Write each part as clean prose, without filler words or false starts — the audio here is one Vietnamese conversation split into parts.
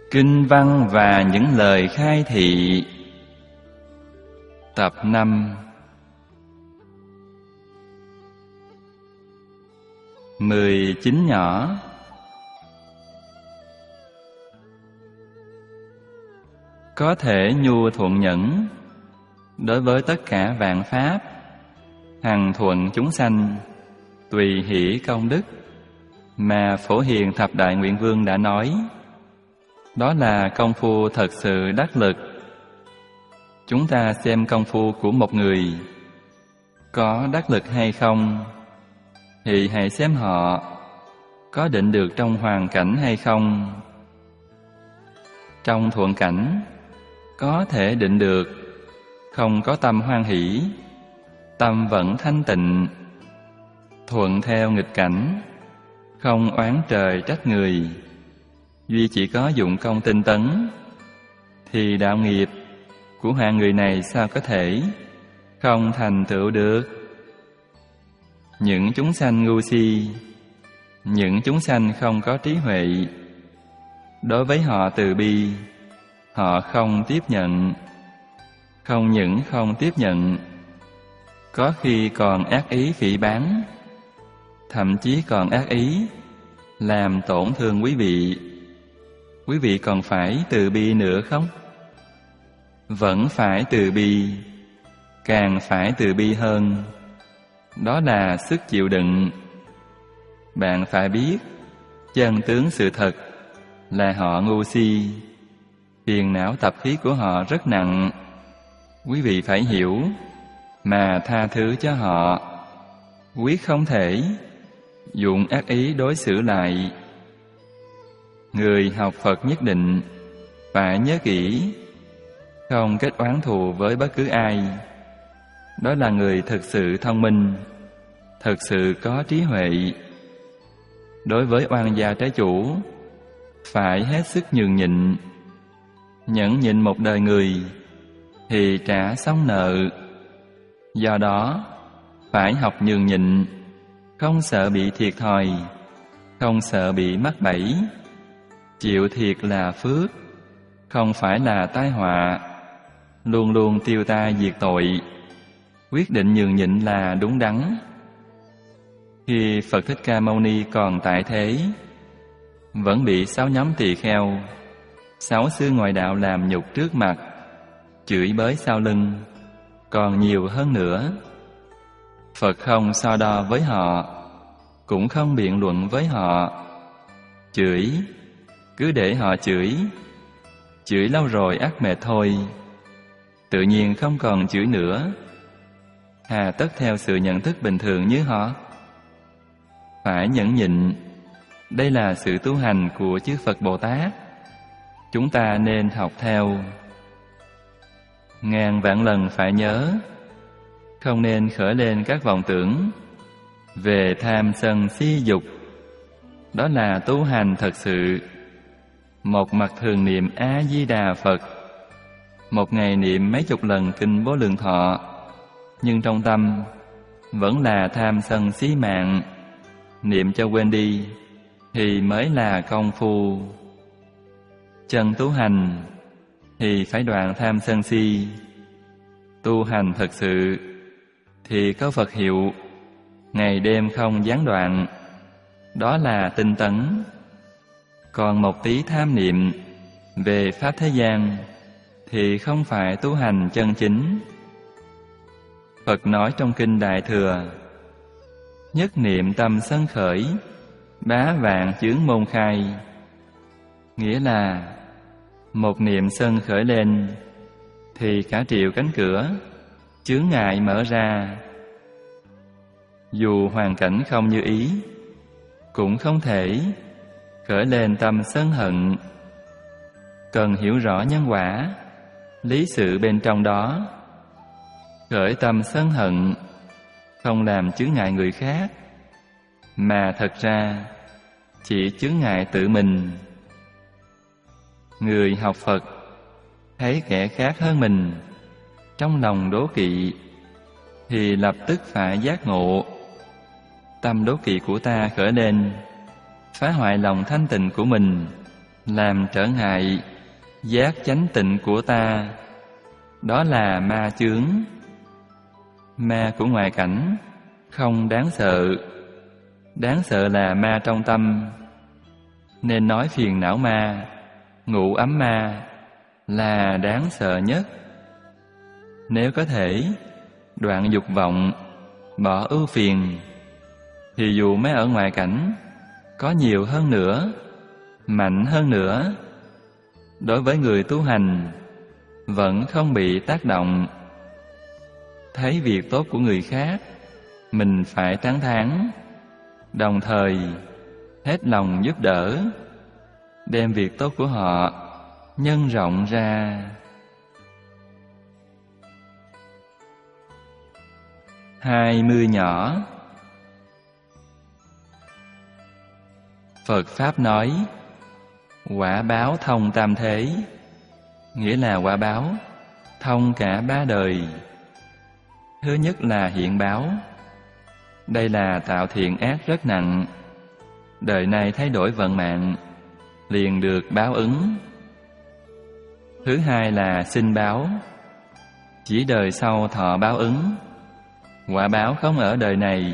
Kinh văn và những lời khai thị. Tập 5. 19 nhỏ. Có thể nhu thuận nhẫn đối với tất cả vạn pháp, hằng thuận chúng sanh, tùy hỷ công đức, mà Phổ Hiền Thập Đại Nguyện Vương đã nói. Đó là công phu thật sự đắc lực. Chúng ta xem công phu của một người có đắc lực hay không, thì hãy xem họ có định được trong hoàn cảnh hay không. Trong thuận cảnh có thể định được, không có tâm hoan hỷ, tâm vẫn thanh tịnh. Thuận theo nghịch cảnh, không oán trời trách người, duy chỉ có dụng công tinh tấn, thì đạo nghiệp của hạng người này sao có thể không thành tựu được. Những chúng sanh ngu si, những chúng sanh không có trí huệ, đối với họ từ bi, họ không tiếp nhận. Không những không tiếp nhận, có khi còn ác ý phỉ báng, thậm chí còn ác ý làm tổn thương quý vị. Quý vị còn phải từ bi nữa không? Vẫn phải từ bi, càng phải từ bi hơn. Đó là sức chịu đựng. Bạn phải biết, chân tướng sự thật là họ ngu si, phiền não tập khí của họ rất nặng. Quý vị phải hiểu mà tha thứ cho họ, quyết không thể dụng ác ý đối xử lại. Người học Phật nhất định phải nhớ kỹ, không kết oán thù với bất cứ ai. Đó là người thực sự thông minh, thực sự có trí huệ. Đối với oan gia trái chủ, phải hết sức nhường nhịn. Nhẫn nhịn một đời người thì trả xong nợ. Do đó phải học nhường nhịn, không sợ bị thiệt thòi, không sợ bị mắc bẫy. Chịu thiệt là phước, không phải là tai họa. Luôn luôn tiêu tai diệt tội. Quyết định nhường nhịn là đúng đắn. Khi Phật Thích Ca Mâu Ni còn tại thế, vẫn bị 6 nhóm tỳ kheo, 6 sư ngoại đạo làm nhục trước mặt, chửi bới sau lưng, còn nhiều hơn nữa. Phật không so đo với họ, cũng không biện luận với họ. Chửi, cứ để họ chửi. Chửi lâu rồi ắt mệt thôi, tự nhiên không còn chửi nữa. Hà tất theo sự nhận thức bình thường như họ? Phải nhẫn nhịn. Đây là sự tu hành của chư Phật Bồ Tát, chúng ta nên học theo. Ngàn vạn lần phải nhớ, không nên khởi lên các vọng tưởng về tham sân si dục. Đó là tu hành thật sự. Một mặt thường niệm A-di-đà Phật, một ngày niệm mấy chục lần kinh Vô Lượng Thọ, nhưng trong tâm vẫn là tham sân si mạng. Niệm cho quên đi thì mới là công phu. Chân tu hành thì phải đoạn tham sân si. Tu hành thật sự thì có Phật hiệu, ngày đêm không gián đoạn. Đó là tinh tấn. Còn một tí tham niệm về pháp thế gian thì không phải tu hành chân chính. Phật nói trong Kinh Đại Thừa, nhất niệm tâm sân khởi, bá vạn chướng môn khai. Nghĩa là một niệm sân khởi lên thì cả triệu cánh cửa chướng ngại mở ra. Dù hoàn cảnh không như ý, cũng không thể khởi lên tâm sân hận. Cần hiểu rõ nhân quả, lý sự bên trong đó. Khởi tâm sân hận không làm chướng ngại người khác, mà thật ra chỉ chướng ngại tự mình. Người học Phật thấy kẻ khác hơn mình, trong lòng đố kỵ, thì lập tức phải giác ngộ. Tâm đố kỵ của ta khởi lên, phá hoại lòng thanh tịnh của mình, làm trở ngại giác chánh tịnh của ta. Đó là ma chướng. Ma của ngoại cảnh không đáng sợ, đáng sợ là ma trong tâm. Nên nói phiền não ma, ngủ ấm ma là đáng sợ nhất. Nếu có thể đoạn dục vọng, bỏ ưu phiền, thì dù ma ở ngoại cảnh có nhiều hơn nữa, mạnh hơn nữa, đối với người tu hành vẫn không bị tác động. Thấy việc tốt của người khác, mình phải tán thán, đồng thời hết lòng giúp đỡ, đem việc tốt của họ nhân rộng ra. 20 nhỏ. Phật Pháp nói quả báo thông tam thế, nghĩa là quả báo thông cả ba đời. Thứ nhất là hiện báo. Đây là tạo thiện ác rất nặng, đời này thay đổi vận mạng, liền được báo ứng. Thứ hai là sinh báo, chỉ đời sau thọ báo ứng, quả báo không ở đời này.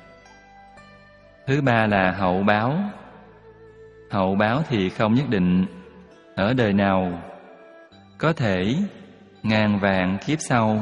Thứ ba là hậu báo. Hậu báo thì không nhất định ở đời nào, có thể ngàn vạn kiếp sau.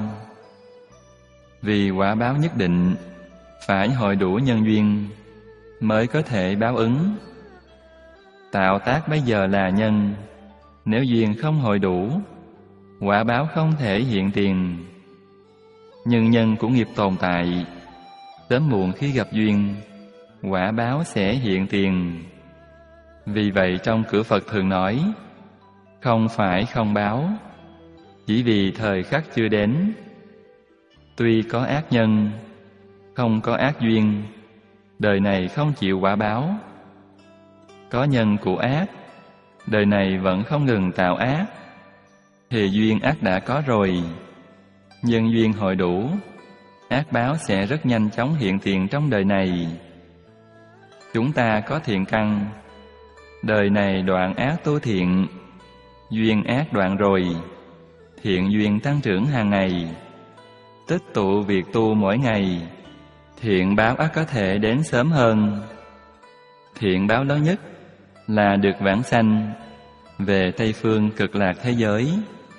Vì quả báo nhất định phải hội đủ nhân duyên mới có thể báo ứng. Tạo tác bây giờ là nhân, nếu duyên không hội đủ, quả báo không thể hiện tiền. Nhưng nhân của nghiệp tồn tại, sớm muộn khi gặp duyên, quả báo sẽ hiện tiền. Vì vậy trong cửa Phật thường nói, không phải không báo, chỉ vì thời khắc chưa đến. Tuy có ác nhân, không có ác duyên, đời này không chịu quả báo. Có nhân của ác, đời này vẫn không ngừng tạo ác, thì duyên ác đã có rồi. Nhân duyên hội đủ, ác báo sẽ rất nhanh chóng hiện tiền trong đời này. Chúng ta có thiện căn, đời này đoạn ác tu thiện, duyên ác đoạn rồi, thiện duyên tăng trưởng hàng ngày, tích tụ việc tu mỗi ngày, thiện báo ác có thể đến sớm hơn. Thiện báo lớn nhất là được vãng sanh về Tây Phương Cực Lạc thế giới.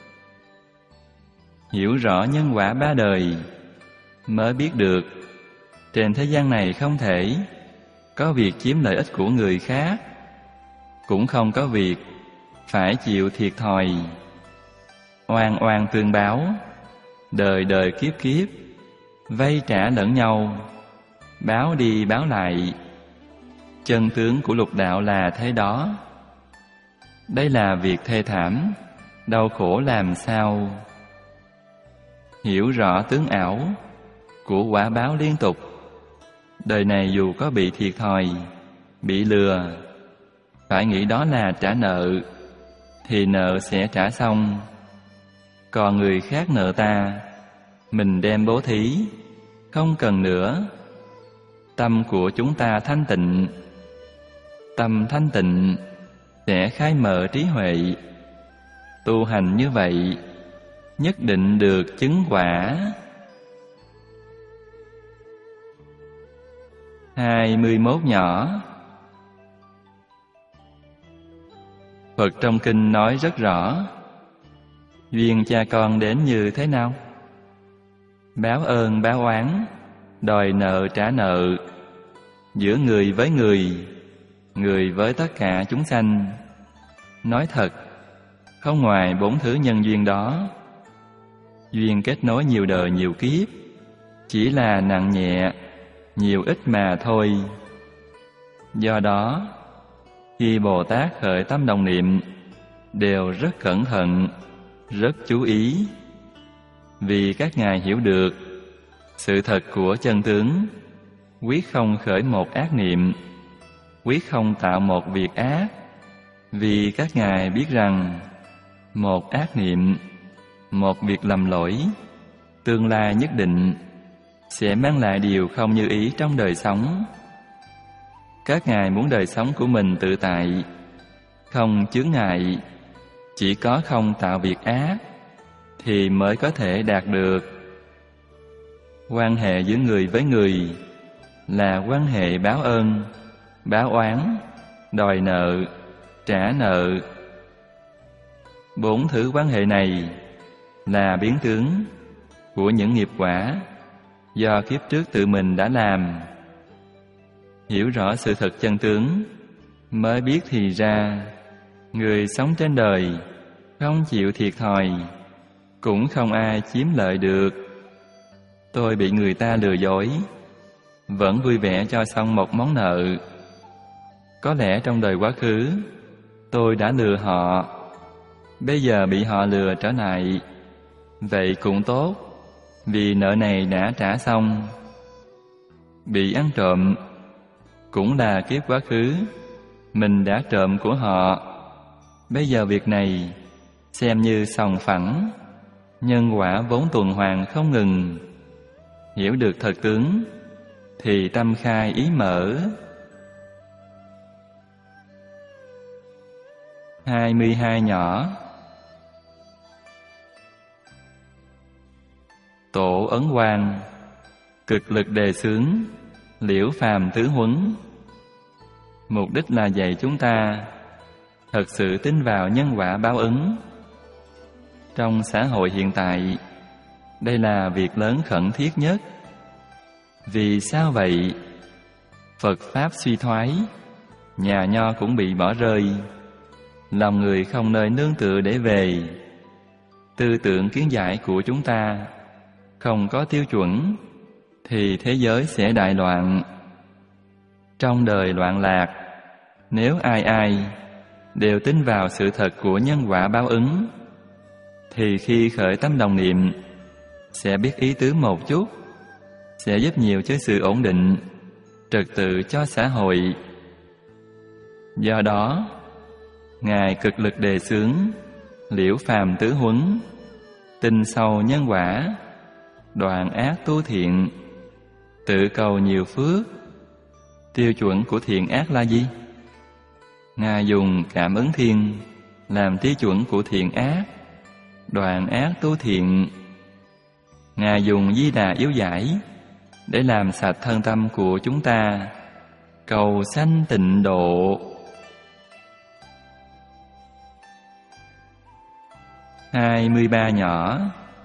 Hiểu rõ nhân quả ba đời mới biết được trên thế gian này không thể có việc chiếm lợi ích của người khác, cũng không có việc phải chịu thiệt thòi. Oan oan tương báo, đời đời kiếp kiếp, vay trả lẫn nhau, báo đi báo lại. Chân tướng của lục đạo là thế đó. Đây là việc thê thảm, đau khổ làm sao. Hiểu rõ tướng ảo của quả báo liên tục, đời này dù có bị thiệt thòi, bị lừa, phải nghĩ đó là trả nợ, thì nợ sẽ trả xong. Còn người khác nợ ta, mình đem bố thí, không cần nữa. Tâm của chúng ta thanh tịnh, tâm thanh tịnh sẽ khai mở trí huệ. Tu hành như vậy, nhất định được chứng quả. 21 nhỏ. Phật trong kinh nói rất rõ, duyên cha con đến như thế nào? Báo ơn báo oán, đòi nợ trả nợ, giữa người với người với tất cả chúng sanh. Nói thật, không ngoài 4 thứ nhân duyên đó. Duyên kết nối nhiều đời nhiều kiếp, chỉ là nặng nhẹ, nhiều ít mà thôi. Do đó, khi Bồ Tát khởi tâm đồng niệm, đều rất cẩn thận, rất chú ý. Vì các ngài hiểu được sự thật của chân tướng, quyết không khởi một ác niệm, quyết không tạo một việc ác. Vì các ngài biết rằng một ác niệm, một việc lầm lỗi, tương lai nhất định sẽ mang lại điều không như ý trong đời sống. Các ngài muốn đời sống của mình tự tại, không chướng ngại, chỉ có không tạo việc ác thì mới có thể đạt được. Quan hệ giữa người với người là quan hệ báo ơn, báo oán, đòi nợ, trả nợ. 4 thứ quan hệ này là biến tướng của những nghiệp quả do kiếp trước tự mình đã làm. Hiểu rõ sự thật chân tướng mới biết thì ra người sống trên đời không chịu thiệt thòi, cũng không ai chiếm lợi được. Tôi bị người ta lừa dối, vẫn vui vẻ cho xong một món nợ. Có lẽ trong đời quá khứ tôi đã lừa họ, bây giờ bị họ lừa trở lại. Vậy cũng tốt, vì nợ này đã trả xong. Bị ăn trộm cũng là kiếp quá khứ mình đã trộm của họ. Bây giờ việc này xem như sòng phẳng, nhân quả vốn tuần hoàn không ngừng. Hiểu được thật tướng thì tâm khai ý mở. 22 nhỏ. Tổ Ấn Quang cực lực đề xướng liễu phàm tứ huấn. Mục đích là dạy chúng ta thật sự tin vào nhân quả báo ứng. Trong xã hội hiện tại, đây là việc lớn khẩn thiết nhất. Vì sao vậy? Phật Pháp suy thoái, nhà nho cũng bị bỏ rơi, lòng người không nơi nương tựa để về. Tư tưởng kiến giải của chúng ta không có tiêu chuẩn, thì thế giới sẽ đại loạn. Trong đời loạn lạc, nếu ai ai đều tin vào sự thật của nhân quả báo ứng, thì khi khởi tâm đồng niệm sẽ biết ý tứ một chút, sẽ giúp nhiều cho sự ổn định, trật tự cho xã hội. Do đó, Ngài cực lực đề xướng liễu phàm tứ huấn, tin sâu nhân quả, đoạn ác tu thiện, tự cầu nhiều phước. Tiêu chuẩn của thiện ác là gì? Ngài dùng cảm ứng thiên làm tiêu chuẩn của thiện ác, đoạn ác tu thiện. Ngài dùng Di Đà yếu giải để làm sạch thân tâm của chúng ta, cầu sanh tịnh độ. 23 nhỏ.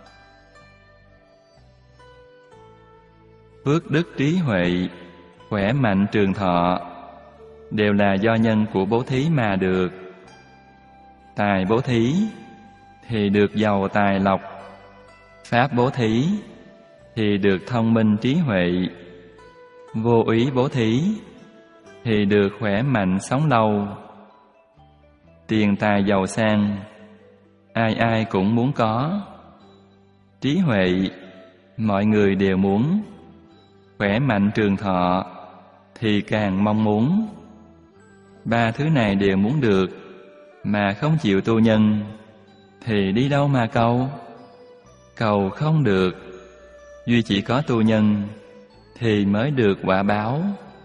Phước đức trí huệ, khỏe mạnh trường thọ đều là do nhân của bố thí mà được. Tài bố thí thì được giàu tài lộc, pháp bố thí thì được thông minh trí huệ, vô úy bố thí thì được khỏe mạnh sống lâu. Tiền tài giàu sang ai ai cũng muốn có, trí huệ mọi người đều muốn, khỏe mạnh trường thọ thì càng mong muốn. 3 thứ này đều muốn được mà không chịu tu nhân thì đi đâu mà cầu? Cầu không được, duy chỉ có tu nhân thì mới được quả báo.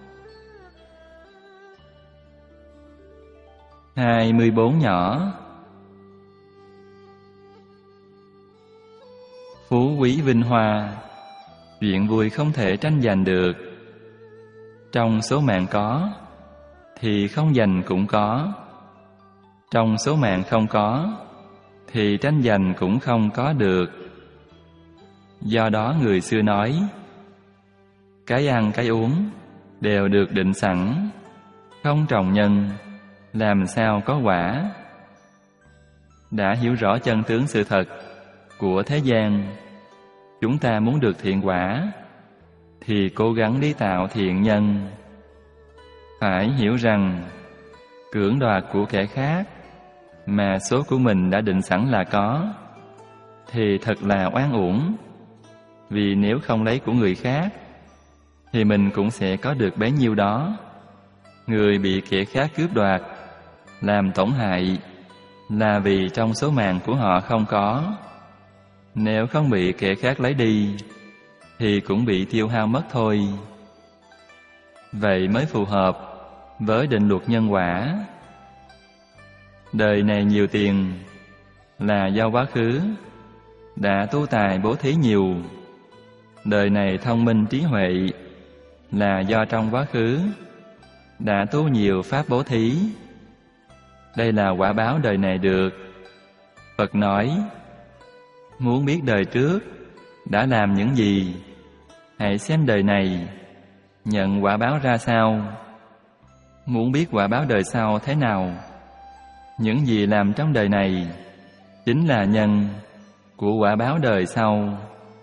24 nhỏ. Phú quý vinh hoa, chuyện vui không thể tranh giành được. Trong số mạng có thì không giành cũng có, trong số mạng không có thì tranh giành cũng không có được. Do đó người xưa nói, cái ăn cái uống đều được định sẵn, không trồng nhân làm sao có quả. Đã hiểu rõ chân tướng sự thật của thế gian, chúng ta muốn được thiện quả thì cố gắng đi tạo thiện nhân. Phải hiểu rằng cưỡng đoạt của kẻ khác mà số của mình đã định sẵn là có thì thật là oan uổng. Vì nếu không lấy của người khác thì mình cũng sẽ có được bấy nhiêu đó. Người bị kẻ khác cướp đoạt làm tổn hại là vì trong số mạng của họ không có. Nếu không bị kẻ khác lấy đi thì cũng bị tiêu hao mất thôi. Vậy mới phù hợp với định luật nhân quả. Đời này nhiều tiền là do quá khứ đã tu tài bố thí nhiều. Đời này thông minh trí huệ là do trong quá khứ đã tu nhiều pháp bố thí. Đây là quả báo đời này được. Phật nói, muốn biết đời trước đã làm những gì, hãy xem đời này nhận quả báo ra sao. Muốn biết quả báo đời sau thế nào, những gì làm trong đời này chính là nhân của quả báo đời sau.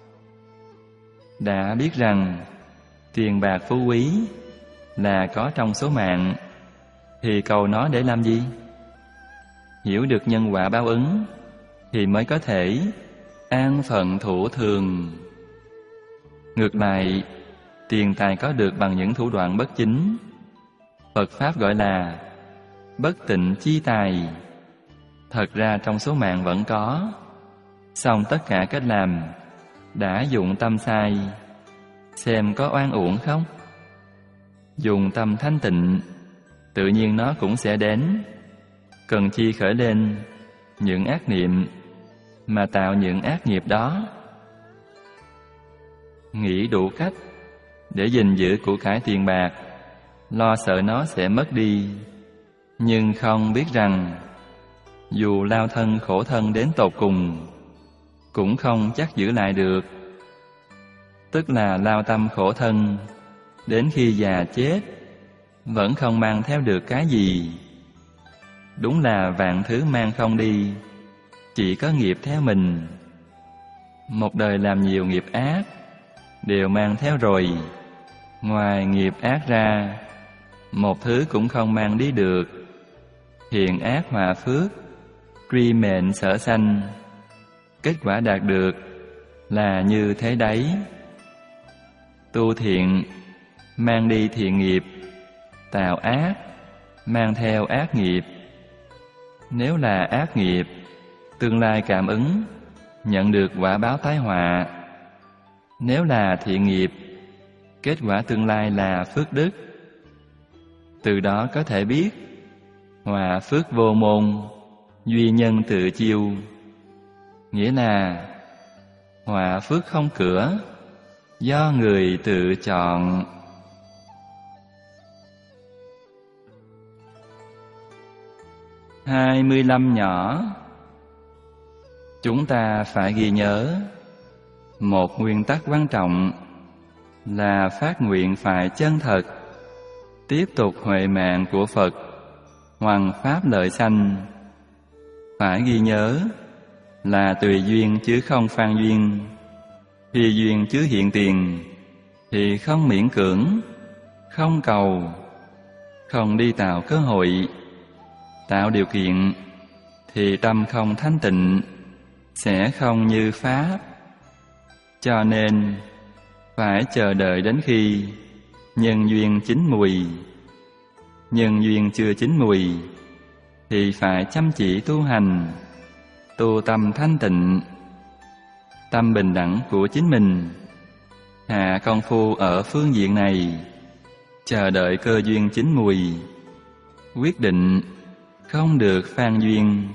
Đã biết rằng tiền bạc phú quý là có trong số mạng, thì cầu nó để làm gì? Hiểu được nhân quả báo ứng thì mới có thể an phận thủ thường. Ngược lại, tiền tài có được bằng những thủ đoạn bất chính, Phật Pháp gọi là bất tịnh chi tài. Thật ra trong số mạng vẫn có, song tất cả cách làm đã dụng tâm sai, xem có oan uổng không? Dùng tâm thanh tịnh, tự nhiên nó cũng sẽ đến. Cần chi khởi lên những ác niệm mà tạo những ác nghiệp đó. Nghĩ đủ cách để gìn giữ của cải tiền bạc, lo sợ nó sẽ mất đi, nhưng không biết rằng dù lao thân khổ thân đến tột cùng cũng không chắc giữ lại được. Tức là lao tâm khổ thân đến khi già chết vẫn không mang theo được cái gì. Đúng là vạn thứ mang không đi, chỉ có nghiệp theo mình. Một đời làm nhiều nghiệp ác đều mang theo rồi, ngoài nghiệp ác ra một thứ cũng không mang đi được. Thiện ác hòa phước, truy mệnh sở sanh, kết quả đạt được là như thế đấy. Tu thiện mang đi thiện nghiệp, tạo ác mang theo ác nghiệp. Nếu là ác nghiệp, tương lai cảm ứng nhận được quả báo tai họa. Nếu là thiện nghiệp, kết quả tương lai là phước đức. Từ đó có thể biết hòa phước vô môn, duy nhân tự chiêu. Nghĩa là hòa phước không cửa, do người tự chọn. Hai 25 nhỏ. Chúng ta phải ghi nhớ một nguyên tắc quan trọng là phát nguyện phải chân thật, tiếp tục huệ mạng của Phật, hoằng pháp lợi sanh. Phải ghi nhớ là tùy duyên chứ không phan duyên. Khi duyên chứ hiện tiền thì không miễn cưỡng, không cầu, không đi tạo cơ hội, tạo điều kiện thì tâm không thanh tịnh, sẽ không như pháp. Cho nên phải chờ đợi đến khi nhân duyên chín mùi. Nhân duyên chưa chín mùi thì phải chăm chỉ tu hành, tu tâm thanh tịnh, tâm bình đẳng của chính mình, hạ công phu ở phương diện này, chờ đợi cơ duyên chín mùi, quyết định không được phan duyên.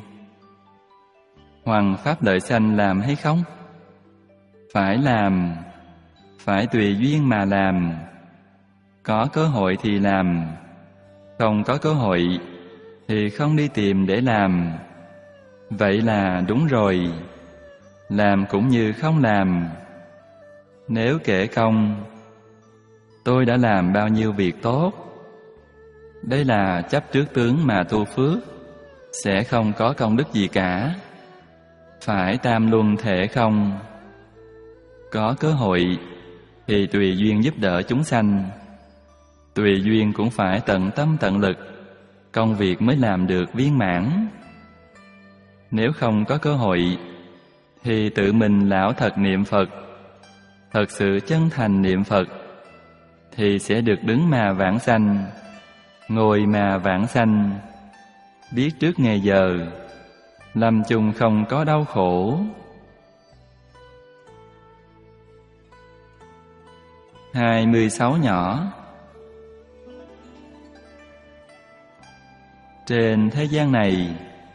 Hoằng pháp lợi sanh làm hay không? Phải làm, phải tùy duyên mà làm. Có cơ hội thì làm, không có cơ hội thì không đi tìm để làm. Vậy là đúng rồi, làm cũng như không làm. Nếu kể công, tôi đã làm bao nhiêu việc tốt, đây là chấp trước tướng mà tu phước, sẽ không có công đức gì cả. Phải tam luân thể không. Có cơ hội thì tùy duyên giúp đỡ chúng sanh, tùy duyên cũng phải tận tâm tận lực, công việc mới làm được viên mãn. Nếu không có cơ hội thì tự mình lão thật niệm Phật, thật sự chân thành niệm Phật, thì sẽ được đứng mà vãng sanh, ngồi mà vãng sanh, biết trước ngày giờ, lâm chung không có đau khổ. 26 nhỏ. Trên thế gian này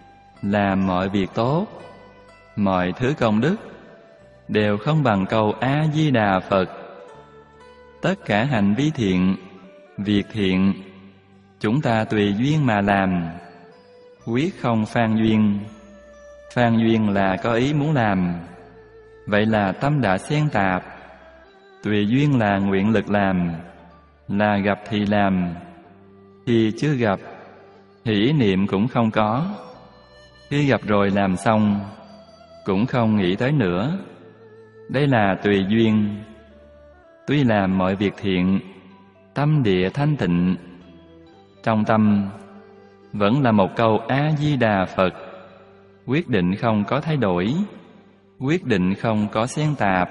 làm mọi việc tốt, mọi thứ công đức đều không bằng câu A-di-đà Phật. Tất cả hành vi thiện, việc thiện, chúng ta tùy duyên mà làm, quyết không phan duyên. Phan duyên là có ý muốn làm, vậy là tâm đã xen tạp. Tùy duyên là nguyện lực làm, là gặp thì làm, khi chưa gặp thì ý niệm cũng không có, khi gặp rồi làm xong cũng không nghĩ tới nữa. Đây là tùy duyên. Tuy làm mọi việc thiện, tâm địa thanh tịnh, trong tâm vẫn là một câu A-di-đà Phật, quyết định không có thay đổi, quyết định không có xen tạp.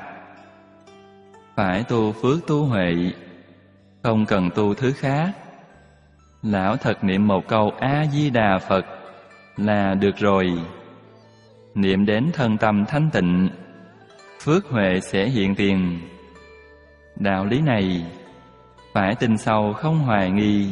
Phải tu phước tu huệ, không cần tu thứ khác. Lão thật niệm một câu A-di-đà Phật là được rồi. Niệm đến thân tâm thanh tịnh, phước huệ sẽ hiện tiền. Đạo lý này phải tin sâu không hoài nghi.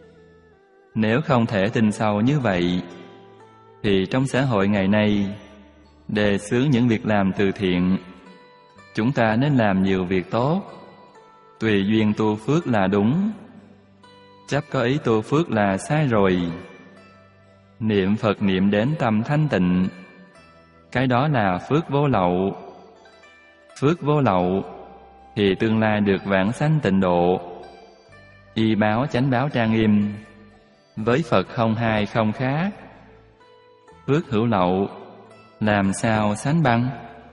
Nếu không thể tin sâu như vậy, thì trong xã hội ngày nay đề xướng những việc làm từ thiện, chúng ta nên làm nhiều việc tốt. Tùy duyên tu phước là đúng, chấp có ý tu phước là sai rồi. Niệm Phật niệm đến tâm thanh tịnh, cái đó là phước vô lậu. Phước vô lậu thì tương lai được vãng sanh tịnh độ, y báo chánh báo trang nghiêm, với Phật không hai không khác. Phước hữu lậu làm sao sánh bằng?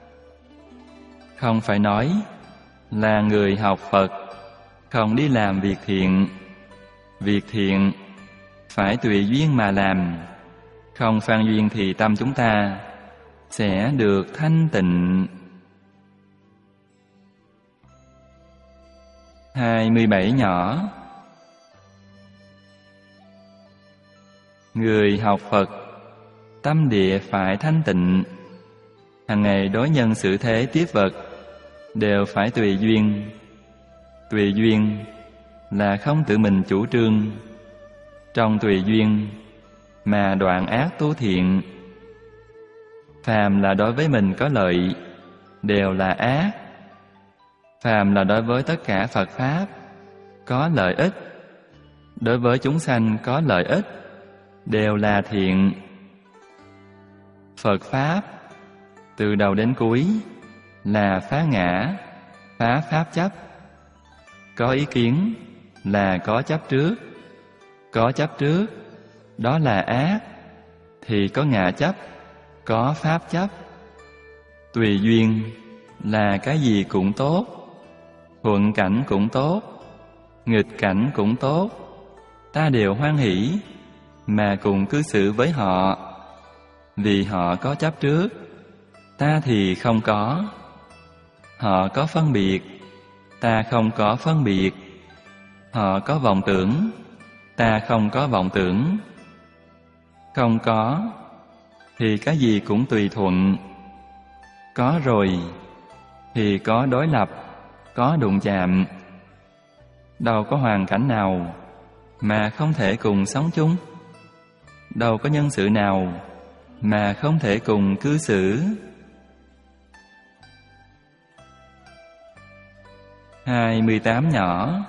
Không phải nói là người học Phật không đi làm việc thiện. Việc thiện phải tùy duyên mà làm, không phan duyên thì tâm chúng ta sẽ được thanh tịnh. 27 nhỏ. Người học Phật, tâm địa phải thanh tịnh, hàng ngày đối nhân xử thế tiếp vật đều phải tùy duyên. Tùy duyên là không tự mình chủ trương, trong tùy duyên mà đoạn ác tu thiện. Phàm là đối với mình có lợi đều là ác, phàm là đối với tất cả Phật Pháp có lợi ích, đối với chúng sanh có lợi ích đều là thiện. Phật Pháp từ đầu đến cuối là phá ngã, phá Pháp chấp. Có ý kiến là có chấp trước, có chấp trước đó là ác, thì có ngã chấp, có Pháp chấp. Tùy duyên là cái gì cũng tốt, thuận cảnh cũng tốt, nghịch cảnh cũng tốt, ta đều hoan hỷ mà cùng cư xử với họ. Vì họ có chấp trước, ta thì không có. Họ có phân biệt, ta không có phân biệt. Họ có vọng tưởng, ta không có vọng tưởng. Không có thì cái gì cũng tùy thuận. Có rồi thì có đối lập, có đụng chạm. Đâu có hoàn cảnh nào mà không thể cùng sống chung, đâu có nhân sự nào mà không thể cùng cư xử. 28 nhỏ.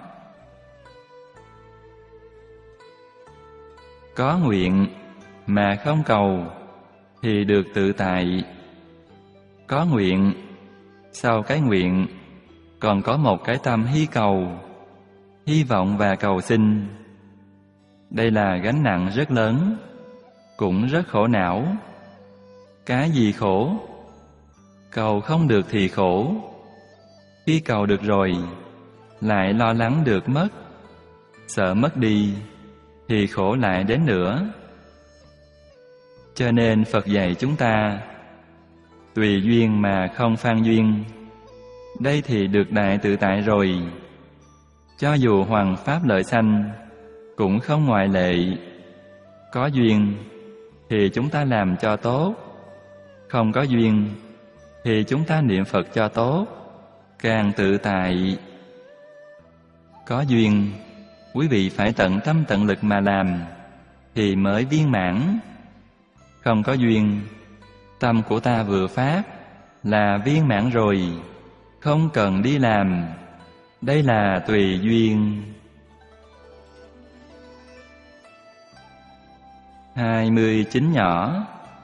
Có nguyện mà không cầu thì được tự tại. Có nguyện, sau cái nguyện còn có một cái tâm hy cầu, hy vọng và cầu xin. Đây là gánh nặng rất lớn, cũng rất khổ não. Cái gì khổ? Cầu không được thì khổ. Khi cầu được rồi lại lo lắng được mất, sợ mất đi thì khổ lại đến nữa. Cho nên Phật dạy chúng ta tùy duyên mà không phan duyên. Đây thì được đại tự tại rồi. Cho dù hoằng pháp lợi sanh cũng không ngoại lệ. Có duyên thì chúng ta làm cho tốt, không có duyên thì chúng ta niệm Phật cho tốt, càng tự tại. Có duyên, quý vị phải tận tâm tận lực mà làm thì mới viên mãn. không có duyên. Tâm của ta vừa phát là viên mãn rồi, không cần đi làm. Đây là tùy duyên. 29 nhỏ.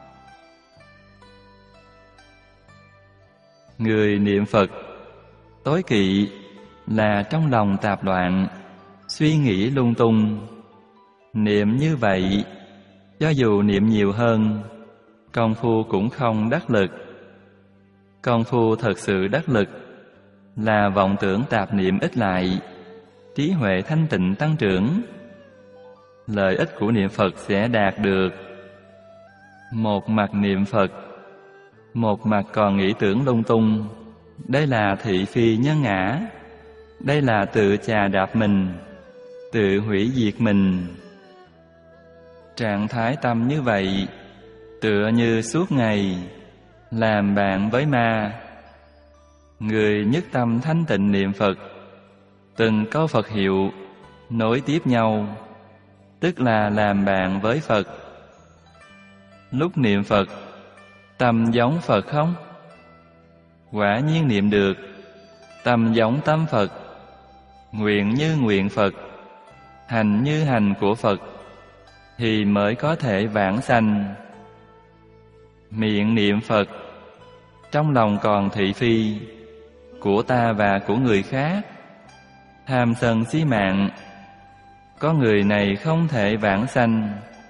Người niệm Phật tối kỵ là trong lòng tạp loạn, suy nghĩ lung tung. Niệm như vậy, cho dù niệm nhiều hơn, công phu cũng không đắc lực. Công phu thật sự đắc lực là vọng tưởng tạp niệm ít lại, trí huệ thanh tịnh tăng trưởng. Lợi ích của niệm Phật sẽ đạt được. Một mặt niệm Phật, một mặt còn nghĩ tưởng lung tung. Đây là thị phi nhân ngã. Đây là tự chà đạp mình, tự hủy diệt mình. Trạng thái tâm như vậy tựa như suốt ngày làm bạn với ma. Người nhất tâm thanh tịnh niệm Phật, từng câu Phật hiệu nối tiếp nhau, tức là làm bạn với Phật. Lúc niệm Phật, tâm giống Phật không? Quả nhiên niệm được. Tâm giống tâm Phật, nguyện như nguyện Phật, hành như hành của Phật, thì mới có thể vãng sanh. Miệng niệm Phật, trong lòng còn thị phi của ta và của người khác, tham sân si mạng. Có người này không thể vãng sanh.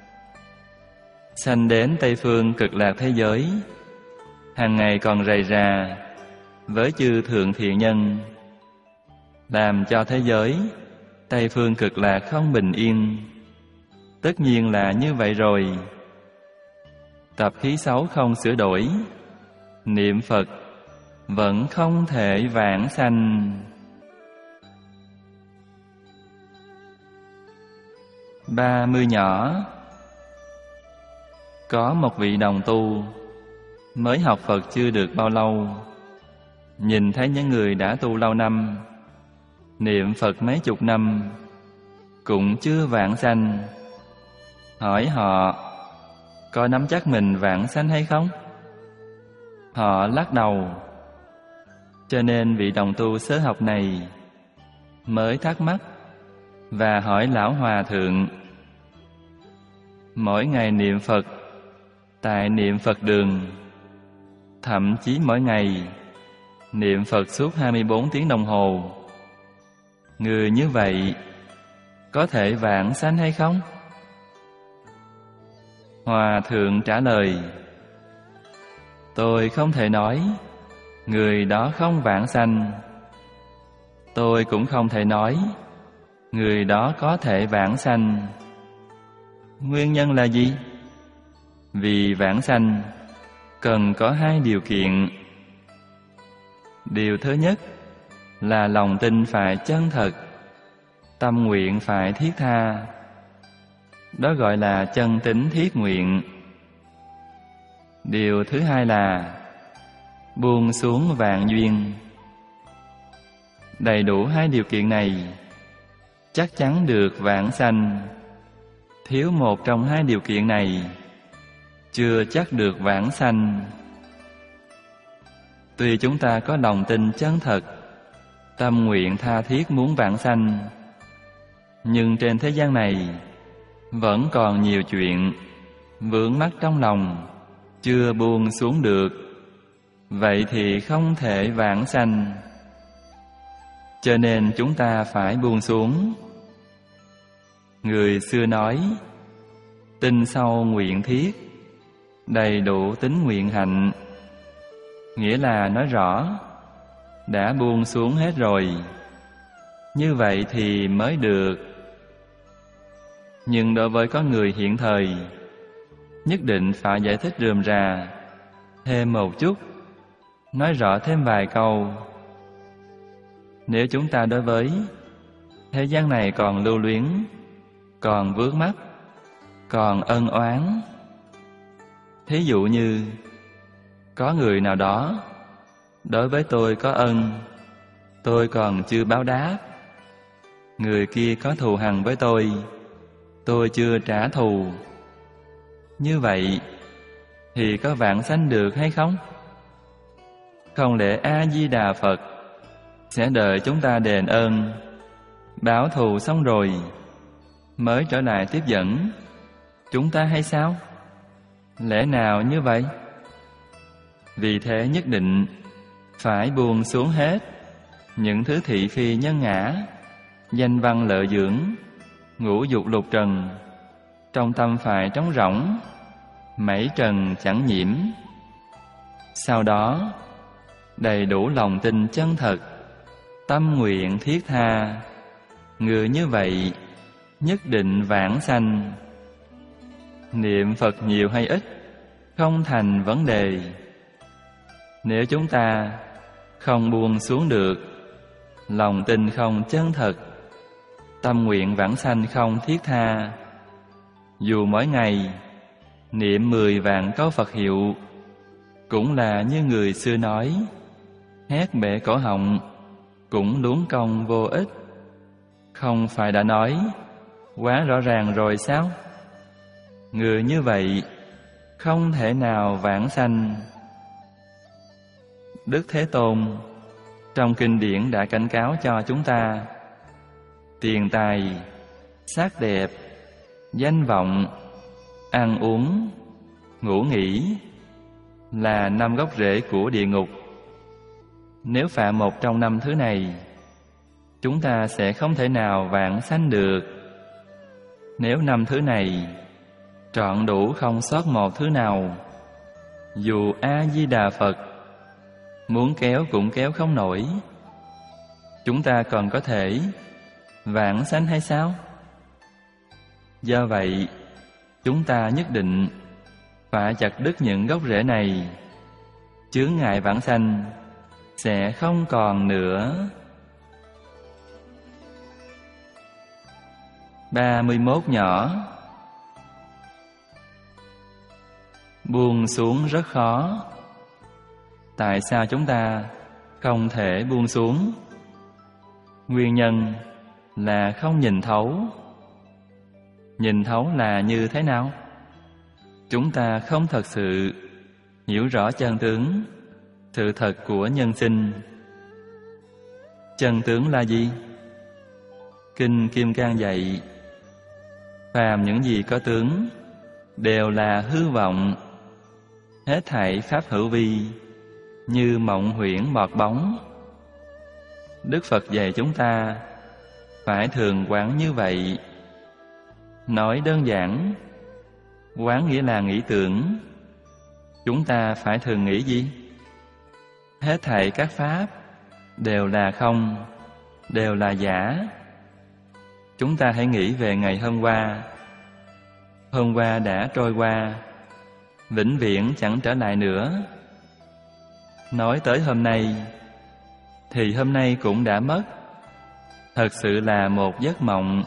Sanh đến Tây Phương Cực Lạc thế giới, hàng ngày còn rầy rà với chư thượng thiện nhân, làm cho thế giới Tây Phương Cực Lạc không bình yên. Tất nhiên là như vậy rồi. Tập khí xấu không sửa đổi, niệm Phật vẫn không thể vãng sanh. 30 nhỏ. Có một vị đồng tu mới học Phật chưa được bao lâu, nhìn thấy những người đã tu lâu năm, niệm Phật mấy chục năm cũng chưa vãng sanh. Hỏi họ có nắm chắc mình vãng sanh hay không? Họ lắc đầu. Cho nên vị đồng tu sớ học này mới thắc mắc và hỏi lão hòa thượng. Mỗi ngày niệm Phật tại niệm Phật đường, thậm chí mỗi ngày niệm Phật suốt 24 tiếng đồng hồ, người như vậy có thể vãng sanh hay không? Hòa thượng trả lời: tôi không thể nói người đó không vãng sanh. Tôi cũng không thể nói người đó có thể vãng sanh. Nguyên nhân là gì? Vì vãng sanh cần có hai điều kiện. Điều thứ nhất là lòng tin phải chân thật, tâm nguyện phải thiết tha. Đó gọi là chân tín thiết nguyện. Điều thứ hai là buông xuống vạn duyên. Đầy đủ hai điều kiện này, chắc chắn được vãng sanh. Thiếu một trong hai điều kiện này, chưa chắc được vãng sanh. Tuy chúng ta có lòng tin chân thật, tâm nguyện tha thiết muốn vãng sanh, nhưng trên thế gian này vẫn còn nhiều chuyện vướng mắc trong lòng, chưa buông xuống được. Vậy thì không thể vãng sanh. Cho nên chúng ta phải buông xuống. Người xưa nói, tin sâu nguyện thiết, đầy đủ tín nguyện hạnh. Nghĩa là nói rõ, đã buông xuống hết rồi, như vậy thì mới được. Nhưng đối với có người hiện thời, nhất định phải giải thích rườm rà, thêm một chút, nói rõ thêm vài câu. Nếu chúng ta đối với thế gian này còn lưu luyến, còn vướng mắc, còn ân oán. Thí dụ như có người nào đó đối với tôi có ân, tôi còn chưa báo đáp. Người kia có thù hằn với tôi chưa trả thù. Như vậy thì có vãng sanh được hay không? Không lẽ A-di-đà Phật sẽ đợi chúng ta đền ơn, báo thù xong rồi mới trở lại tiếp dẫn chúng ta hay sao? Lẽ nào như vậy? Vì thế nhất định phải buông xuống hết những thứ thị phi nhân ngã, danh văn lợi dưỡng, ngũ dục lục trần. Trong tâm phải trống rỗng, mảy trần chẳng nhiễm. Sau đó đầy đủ lòng tin chân thật, tâm nguyện thiết tha. Người như vậy nhất định vãng sanh. Niệm Phật nhiều hay ít không thành vấn đề. Nếu chúng ta không buông xuống được, lòng tin không chân thật, tâm nguyện vãng sanh không thiết tha, dù mỗi ngày niệm 10 vạn câu Phật hiệu cũng là như người xưa nói, hét bể cổ họng cũng luống công vô ích. Không phải đã nói quá rõ ràng rồi sao? Người như vậy không thể nào vãng sanh. Đức Thế Tôn trong kinh điển đã cảnh cáo cho chúng ta: tiền tài, sắc đẹp, danh vọng, ăn uống, ngủ nghỉ là 5 gốc rễ của địa ngục. Nếu phạm một trong 5 thứ này, chúng ta sẽ không thể nào vãng sanh được. Nếu 5 thứ này trọn đủ không sót một thứ nào, dù A-di-đà Phật muốn kéo cũng kéo không nổi. Chúng ta còn có thể vãng sanh hay sao? Do vậy, chúng ta nhất định phải chặt đứt những gốc rễ này, chướng ngại vãng sanh sẽ không còn nữa. 31 nhỏ. Buông xuống rất khó. Tại sao chúng ta không thể buông xuống? Nguyên nhân là không nhìn thấu. Nhìn thấu là như thế nào? Chúng ta không thật sự hiểu rõ chân tướng, sự thật của nhân sinh. Chân tướng là gì? Kinh Kim Cang dạy: phàm những gì có tướng đều là hư vọng, hết thảy pháp hữu vi như mộng huyễn bọt bóng. Đức Phật dạy chúng ta phải thường quán như vậy. Nói đơn giản, quán nghĩa là nghĩ tưởng. Chúng ta phải thường nghĩ gì? Hết thảy các pháp đều là không, đều là giả. Chúng ta hãy nghĩ về ngày hôm qua. Hôm qua đã trôi qua, vĩnh viễn chẳng trở lại nữa. Nói tới hôm nay, thì hôm nay cũng đã mất. Thật sự là một giấc mộng.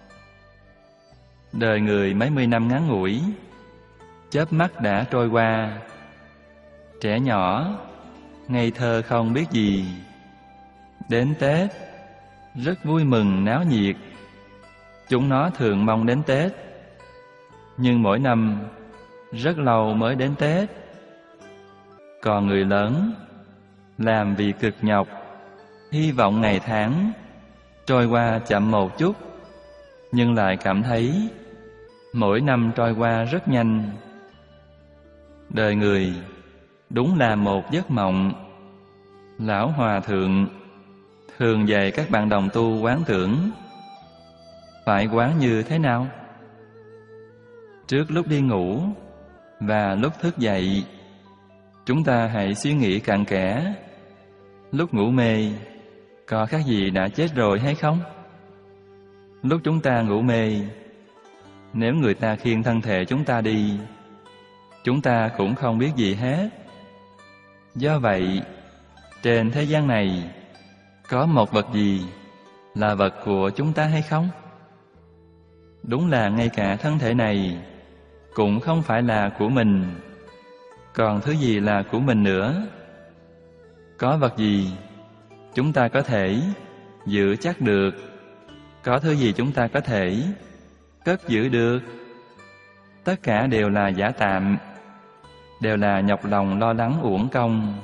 Đời người mấy mươi năm ngắn ngủi, chớp mắt đã trôi qua. Trẻ nhỏ, ngây thơ không biết gì. Đến Tết, rất vui mừng náo nhiệt. Chúng nó thường mong đến Tết. Nhưng mỗi năm, rất lâu mới đến Tết. Còn người lớn, làm việc cực nhọc, hy vọng ngày tháng trôi qua chậm một chút, nhưng lại cảm thấy mỗi năm trôi qua rất nhanh. Đời người đúng là một giấc mộng. Lão Hòa Thượng thường dạy các bạn đồng tu quán tưởng. Phải quán như thế nào? Trước lúc đi ngủ và lúc thức dậy, chúng ta hãy suy nghĩ cặn kẽ. Lúc ngủ mê, có khác gì đã chết rồi hay không? Lúc chúng ta ngủ mê, nếu người ta khiêng thân thể chúng ta đi, chúng ta cũng không biết gì hết. Do vậy, trên thế gian này, có một vật gì là vật của chúng ta hay không? Đúng là ngay cả thân thể này cũng không phải là của mình. Còn thứ gì là của mình nữa? Có vật gì chúng ta có thể giữ chắc được? Có thứ gì chúng ta có thể cất giữ được? Tất cả đều là giả tạm. đều là nhọc lòng lo lắng uổng công.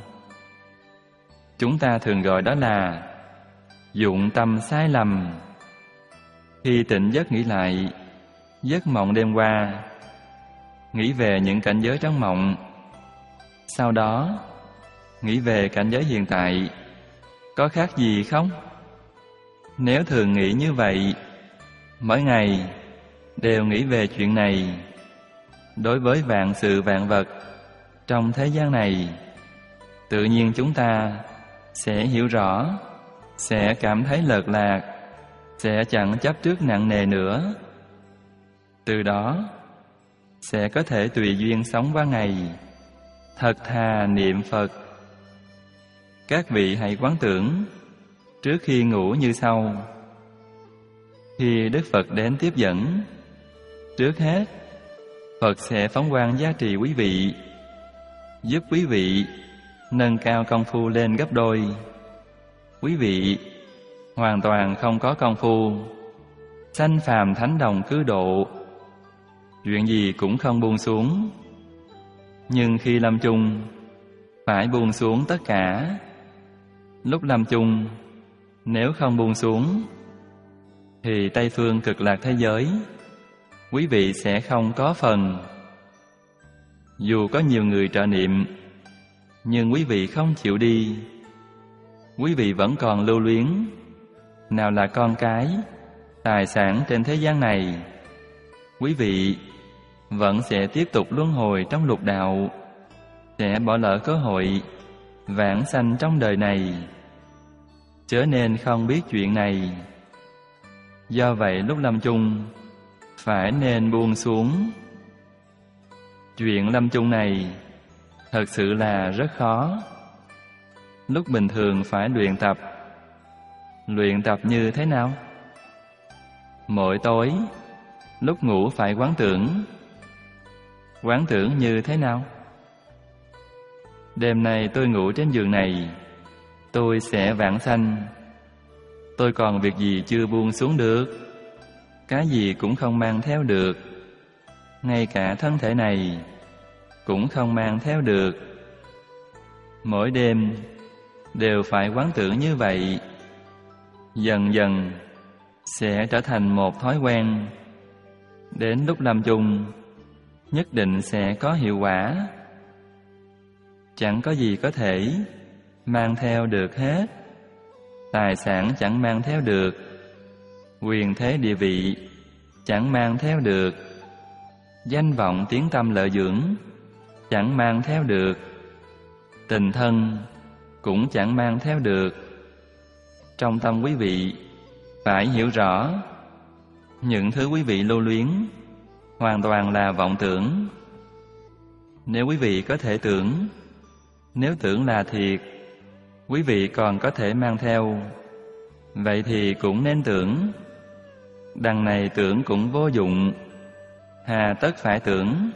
Chúng ta thường gọi đó là dụng tâm sai lầm. Khi tỉnh giấc nghĩ lại giấc mộng đêm qua, nghĩ về những cảnh giới trong mộng, sau đó nghĩ về cảnh giới hiện tại, có khác gì không? Nếu thường nghĩ như vậy, mỗi ngày đều nghĩ về chuyện này, đối với vạn sự vạn vật trong thế gian này, tự nhiên chúng ta sẽ hiểu rõ, sẽ cảm thấy lợt lạc, sẽ chẳng chấp trước nặng nề nữa. Từ đó sẽ có thể tùy duyên sống qua ngày, thật thà niệm Phật. Các vị hãy quán tưởng trước khi ngủ như sau. Khi Đức Phật đến tiếp dẫn, trước hết Phật sẽ phóng quang giá trị quý vị, giúp quý vị nâng cao công phu lên gấp đôi. Quý vị hoàn toàn không có công phu, sanh phàm thánh đồng cứ độ, chuyện gì cũng không buông xuống. Nhưng khi lâm chung, phải buông xuống tất cả. Lúc lâm chung, nếu không buông xuống, thì Tây phương cực lạc thế giới, quý vị sẽ không có phần. Dù có nhiều người trợ niệm, nhưng quý vị không chịu đi. Quý vị vẫn còn lưu luyến, nào là con cái, tài sản trên thế gian này. Quý vị vẫn sẽ tiếp tục luân hồi trong lục đạo, sẽ bỏ lỡ cơ hội vãng sanh trong đời này, chớ nên không biết chuyện này. Do vậy lúc lâm chung phải nên buông xuống. Chuyện lâm chung này thật sự là rất khó. Lúc bình thường phải luyện tập. Luyện tập như thế nào? Mỗi tối lúc ngủ phải quán tưởng. Quán tưởng như thế nào? Đêm nay tôi ngủ trên giường này, tôi sẽ vãng sanh. Tôi còn việc gì chưa buông xuống được? Cái gì cũng không mang theo được, ngay cả thân thể này cũng không mang theo được. Mỗi đêm đều phải quán tưởng như vậy. Dần dần sẽ trở thành một thói quen. Đến lúc lâm chung nhất định sẽ có hiệu quả. Chẳng có gì có thể mang theo được hết. Tài sản chẳng mang theo được, quyền thế địa vị chẳng mang theo được, danh vọng tiếng tâm lợi dưỡng chẳng mang theo được, tình thân cũng chẳng mang theo được. Trong tâm quý vị phải hiểu rõ, những thứ quý vị lưu luyến hoàn toàn là vọng tưởng. Nếu quý vị có thể tưởng, nếu tưởng là thiệt, quý vị còn có thể mang theo, vậy thì cũng nên tưởng. Đằng này tưởng cũng vô dụng, hà tất phải tưởng.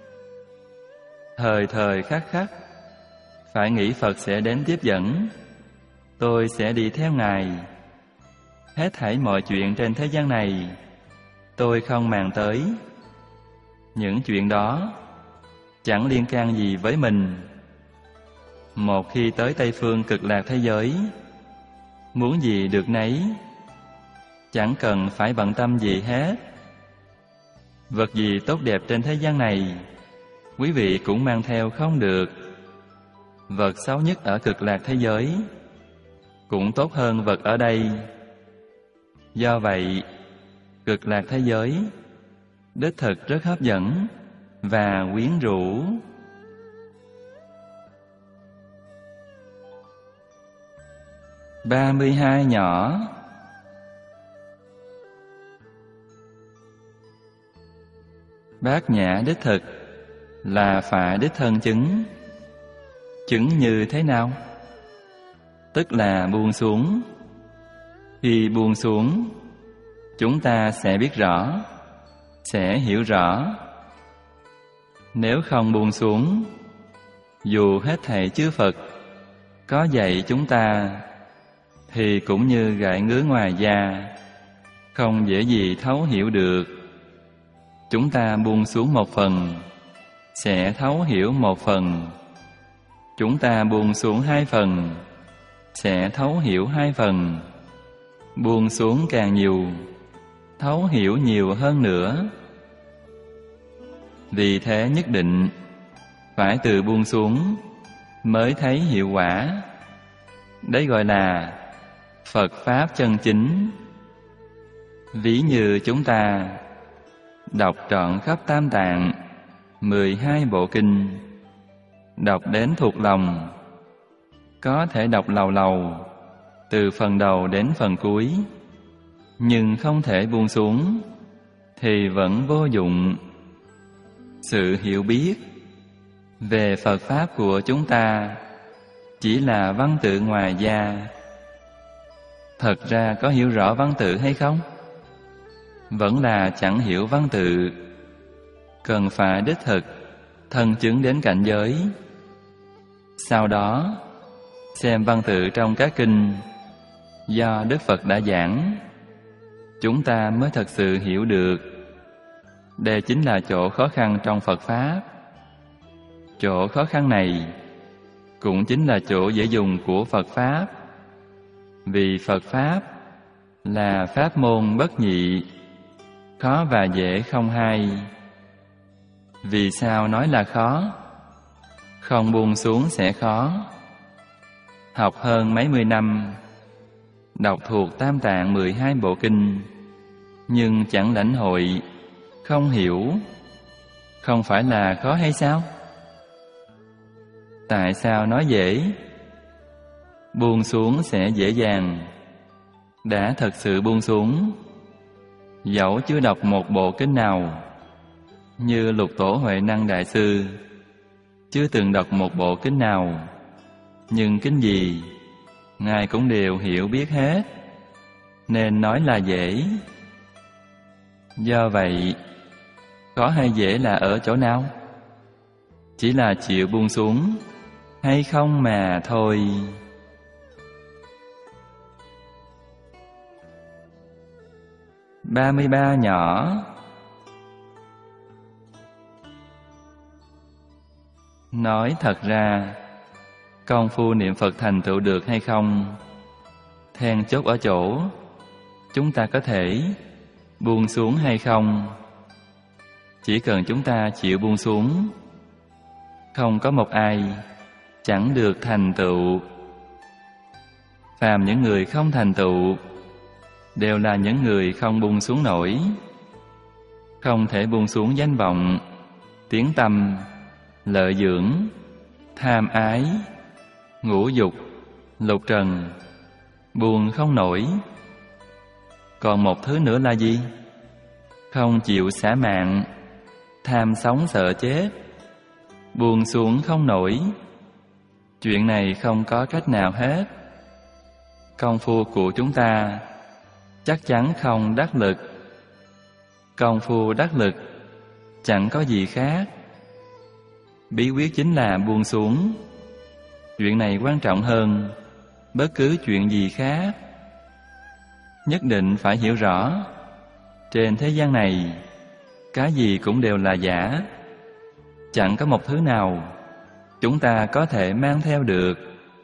Thời thời khắc khắc phải nghĩ Phật sẽ đến tiếp dẫn, tôi sẽ đi theo Ngài. Hết thảy mọi chuyện trên thế gian này tôi không màng tới. Những chuyện đó chẳng liên can gì với mình. Một khi tới Tây phương cực lạc thế giới, muốn gì được nấy, chẳng cần phải bận tâm gì hết. Vật gì tốt đẹp trên thế gian này, quý vị cũng mang theo không được. Vật xấu nhất ở cực lạc thế giới cũng tốt hơn vật ở đây. Do vậy, cực lạc thế giới đích thực rất hấp dẫn và quyến rũ. 32 nhỏ. Bát nhã đích thực là phải đích thân chứng. Chứng như thế nào? Tức là buông xuống. Khi buông xuống, chúng ta sẽ biết rõ, sẽ hiểu rõ. Nếu không buông xuống, dù hết thảy chư Phật có dạy chúng ta, thì cũng như gãi ngứa ngoài da, không dễ gì thấu hiểu được. Chúng ta buông xuống một phần, sẽ thấu hiểu một phần. Chúng ta buông xuống 2 phần, sẽ thấu hiểu 2 phần. Buông xuống càng nhiều, thấu hiểu nhiều hơn nữa. Vì thế nhất định phải từ buông xuống mới thấy hiệu quả. Đấy gọi là Phật Pháp chân chính. Ví như chúng ta đọc trọn khắp Tam Tạng 12 bộ kinh, đọc đến thuộc lòng, có thể đọc lầu lầu từ phần đầu đến phần cuối, nhưng không thể buông xuống thì vẫn vô dụng. Sự hiểu biết về Phật Pháp của chúng ta chỉ là văn tự ngoài da. Thật ra có hiểu rõ văn tự hay không? Vẫn là chẳng hiểu văn tự. Cần phải đích thực thân chứng đến cảnh giới. Sau đó xem văn tự trong các kinh do Đức Phật đã giảng, chúng ta mới thật sự hiểu được. Đây chính là chỗ khó khăn trong Phật Pháp. Chỗ khó khăn này cũng chính là chỗ dễ dùng của Phật Pháp. Vì Phật Pháp là pháp môn bất nhị, khó và dễ không hai. Vì sao nói là khó? Không buông xuống sẽ khó. Học hơn mấy mươi năm, đọc thuộc Tam Tạng 12 bộ kinh, nhưng chẳng lãnh hội, không hiểu, không phải là khó hay sao? Tại sao nói dễ? Buông xuống sẽ dễ dàng. Đã thật sự buông xuống, dẫu chưa đọc một bộ kinh nào, như Lục Tổ Huệ Năng Đại Sư chưa từng đọc một bộ kinh nào, nhưng kinh gì Ngài cũng đều hiểu biết hết, nên nói là dễ. Do vậy, khó hay dễ là ở chỗ nào? Chỉ là chịu buông xuống hay không mà thôi. Ba mươi ba nhỏ. Nói thật ra, công phu niệm Phật thành tựu được hay không, then chốt ở chỗ chúng ta có thể buông xuống hay không. Chỉ cần chúng ta chịu buông xuống, không có một ai chẳng được thành tựu. Phàm những người không thành tựu đều là những người không buông xuống nổi. Không thể buông xuống danh vọng, tiếng tăm, lợi dưỡng, tham ái, ngũ dục, lục trần, buông không nổi. Còn một thứ nữa là gì? Không chịu xả mạng, tham sống sợ chết, buông xuống không nổi. Chuyện này không có cách nào hết. Công phu của chúng ta chắc chắn không đắc lực. Công phu đắc lực chẳng có gì khác. Bí quyết chính là buông xuống. Chuyện này quan trọng hơn bất cứ chuyện gì khác. Nhất định phải hiểu rõ, trên thế gian này cái gì cũng đều là giả. Chẳng có một thứ nào chúng ta có thể mang theo được.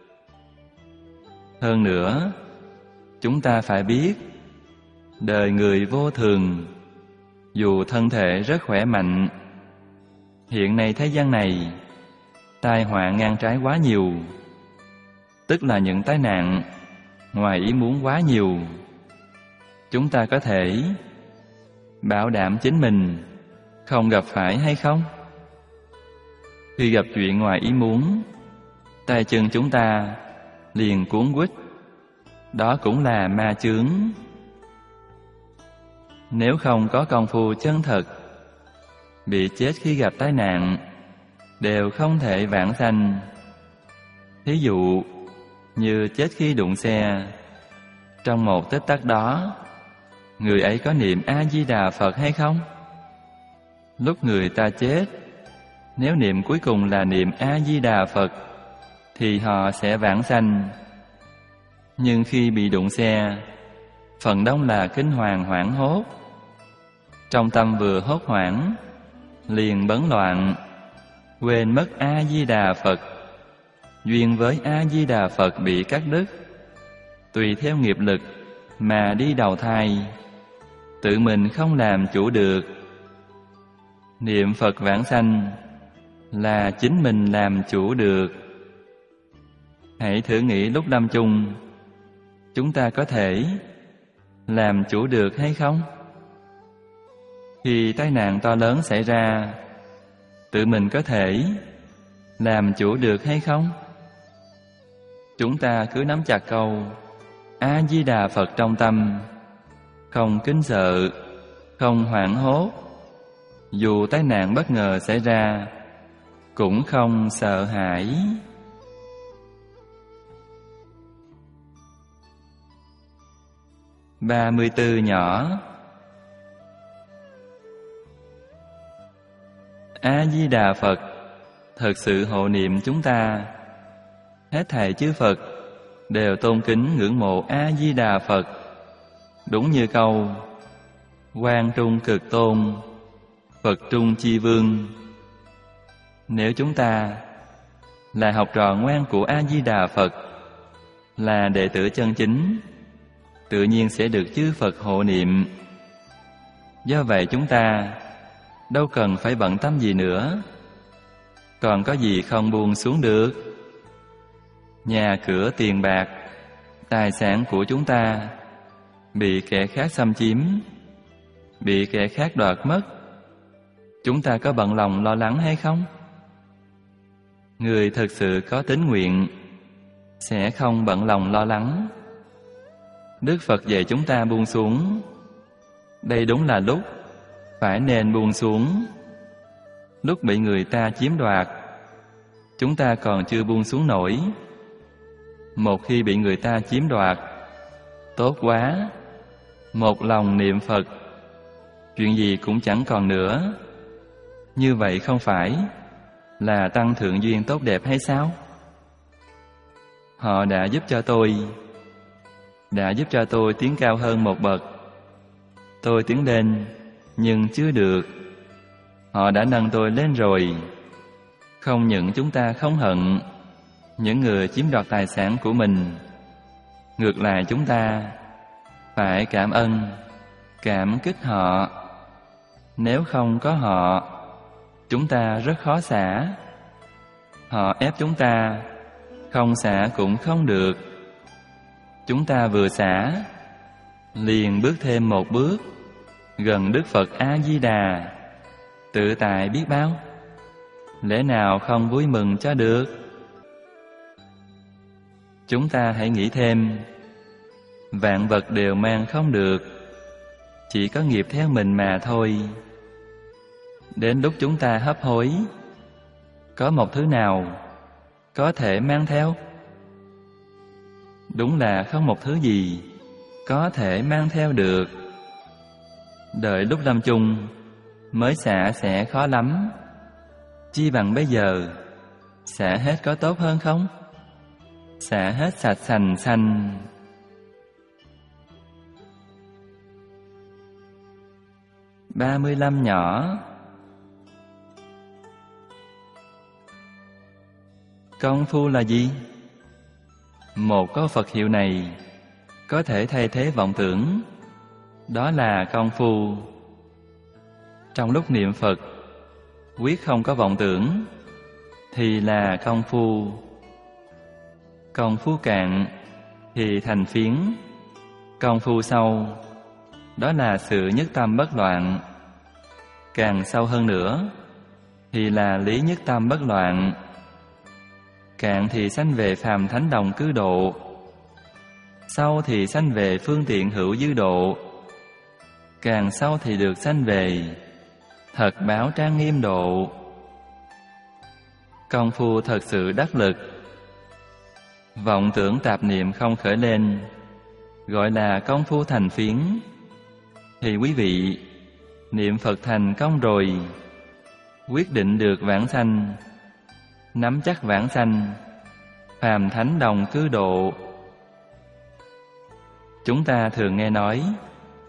Hơn nữa, chúng ta phải biết đời người vô thường. Dù thân thể rất khỏe mạnh, hiện nay thế gian này tai họa ngang trái quá nhiều, tức là những tai nạn ngoài ý muốn quá nhiều. Chúng ta có thể bảo đảm chính mình không gặp phải hay không? Khi gặp chuyện ngoài ý muốn, tay chân chúng ta liền cuốn quýt, đó cũng là ma chướng. Nếu không có công phu chân thật, bị chết khi gặp tai nạn đều không thể vãng sanh. Thí dụ như chết khi đụng xe, trong một tích tắc đó, người ấy có niệm A-di-đà Phật hay không? Lúc người ta chết, nếu niệm cuối cùng là niệm A-di-đà Phật thì họ sẽ vãng sanh. Nhưng khi bị đụng xe, phần đông là kinh hoàng hoảng hốt. Trong tâm vừa hốt hoảng, liền bấn loạn, quên mất A-di-đà Phật. Duyên với A-di-đà Phật bị cắt đứt, tùy theo nghiệp lực mà đi đầu thai, tự mình không làm chủ được. Niệm Phật vãng sanh là chính mình làm chủ được. Hãy thử nghĩ lúc lâm chung, chúng ta có thể làm chủ được hay không? Khi tai nạn to lớn xảy ra, tự mình có thể làm chủ được hay không? Chúng ta cứ nắm chặt câu A-di-đà Phật trong tâm, không kính sợ, không hoảng hốt. Dù tai nạn bất ngờ xảy ra, cũng không sợ hãi. Ba mươi tư nhỏ. A-di-đà Phật thật sự hộ niệm chúng ta. Hết thảy chư Phật đều tôn kính ngưỡng mộ A-di-đà Phật. Đúng như câu Quang trung cực tôn, Phật trung chi vương. Nếu chúng ta là học trò ngoan của A-di-đà Phật, là đệ tử chân chính, tự nhiên sẽ được chư Phật hộ niệm. Do vậy chúng ta đâu cần phải bận tâm gì nữa. Còn có gì không buông xuống được? Nhà cửa tiền bạc, tài sản của chúng ta bị kẻ khác xâm chiếm, bị kẻ khác đoạt mất, chúng ta có bận lòng lo lắng hay không? Người thực sự có tín nguyện sẽ không bận lòng lo lắng. Đức Phật dạy chúng ta buông xuống. Đây đúng là lúc phải nên buông xuống. Lúc bị người ta chiếm đoạt, chúng ta còn chưa buông xuống nổi. Một khi bị người ta chiếm đoạt, tốt quá, một lòng niệm Phật, chuyện gì cũng chẳng còn nữa. Như vậy không phải là tăng thượng duyên tốt đẹp hay sao? Họ đã giúp cho tôi tiến cao hơn một bậc. Tôi tiến lên nhưng chưa được. Họ đã nâng tôi lên rồi. Không những chúng ta không hận những người chiếm đoạt tài sản của mình, ngược lại chúng ta phải cảm ơn, cảm kích họ. Nếu không có họ, chúng ta rất khó xả. Họ ép chúng ta, không xả cũng không được. Chúng ta vừa xả, liền bước thêm một bước, gần Đức Phật A-di-đà, tự tại biết bao. Lẽ nào không vui mừng cho được? Chúng ta hãy nghĩ thêm, vạn vật đều mang không được, chỉ có nghiệp theo mình mà thôi. Đến lúc chúng ta hấp hối, có một thứ nào có thể mang theo? Đúng là không một thứ gì có thể mang theo được. Đợi lúc lâm chung mới xả sẽ khó lắm. Chi bằng bây giờ xả hết có tốt hơn không? Xả hết sạch sành xanh. Ba mươi lăm nhỏ. Công phu là gì? Một câu Phật hiệu này có thể thay thế vọng tưởng. Đó là công phu. Trong lúc niệm Phật, quyết không có vọng tưởng, thì là công phu. Công phu cạn thì thành phiến. Công phu sâu, đó là sự nhất tâm bất loạn. Càng sâu hơn nữa, thì là lý nhất tâm bất loạn. Cạn thì sanh về phàm thánh đồng cư độ, sâu thì sanh về phương tiện hữu dư độ. Càng sâu thì được sanh về thật báo trang nghiêm độ. Công phu thật sự đắc lực, vọng tưởng tạp niệm không khởi lên, gọi là công phu thành phiến. Thì quý vị niệm Phật thành công rồi, quyết định được vãng sanh, nắm chắc vãng sanh, phàm thánh đồng cư độ. Chúng ta thường nghe nói,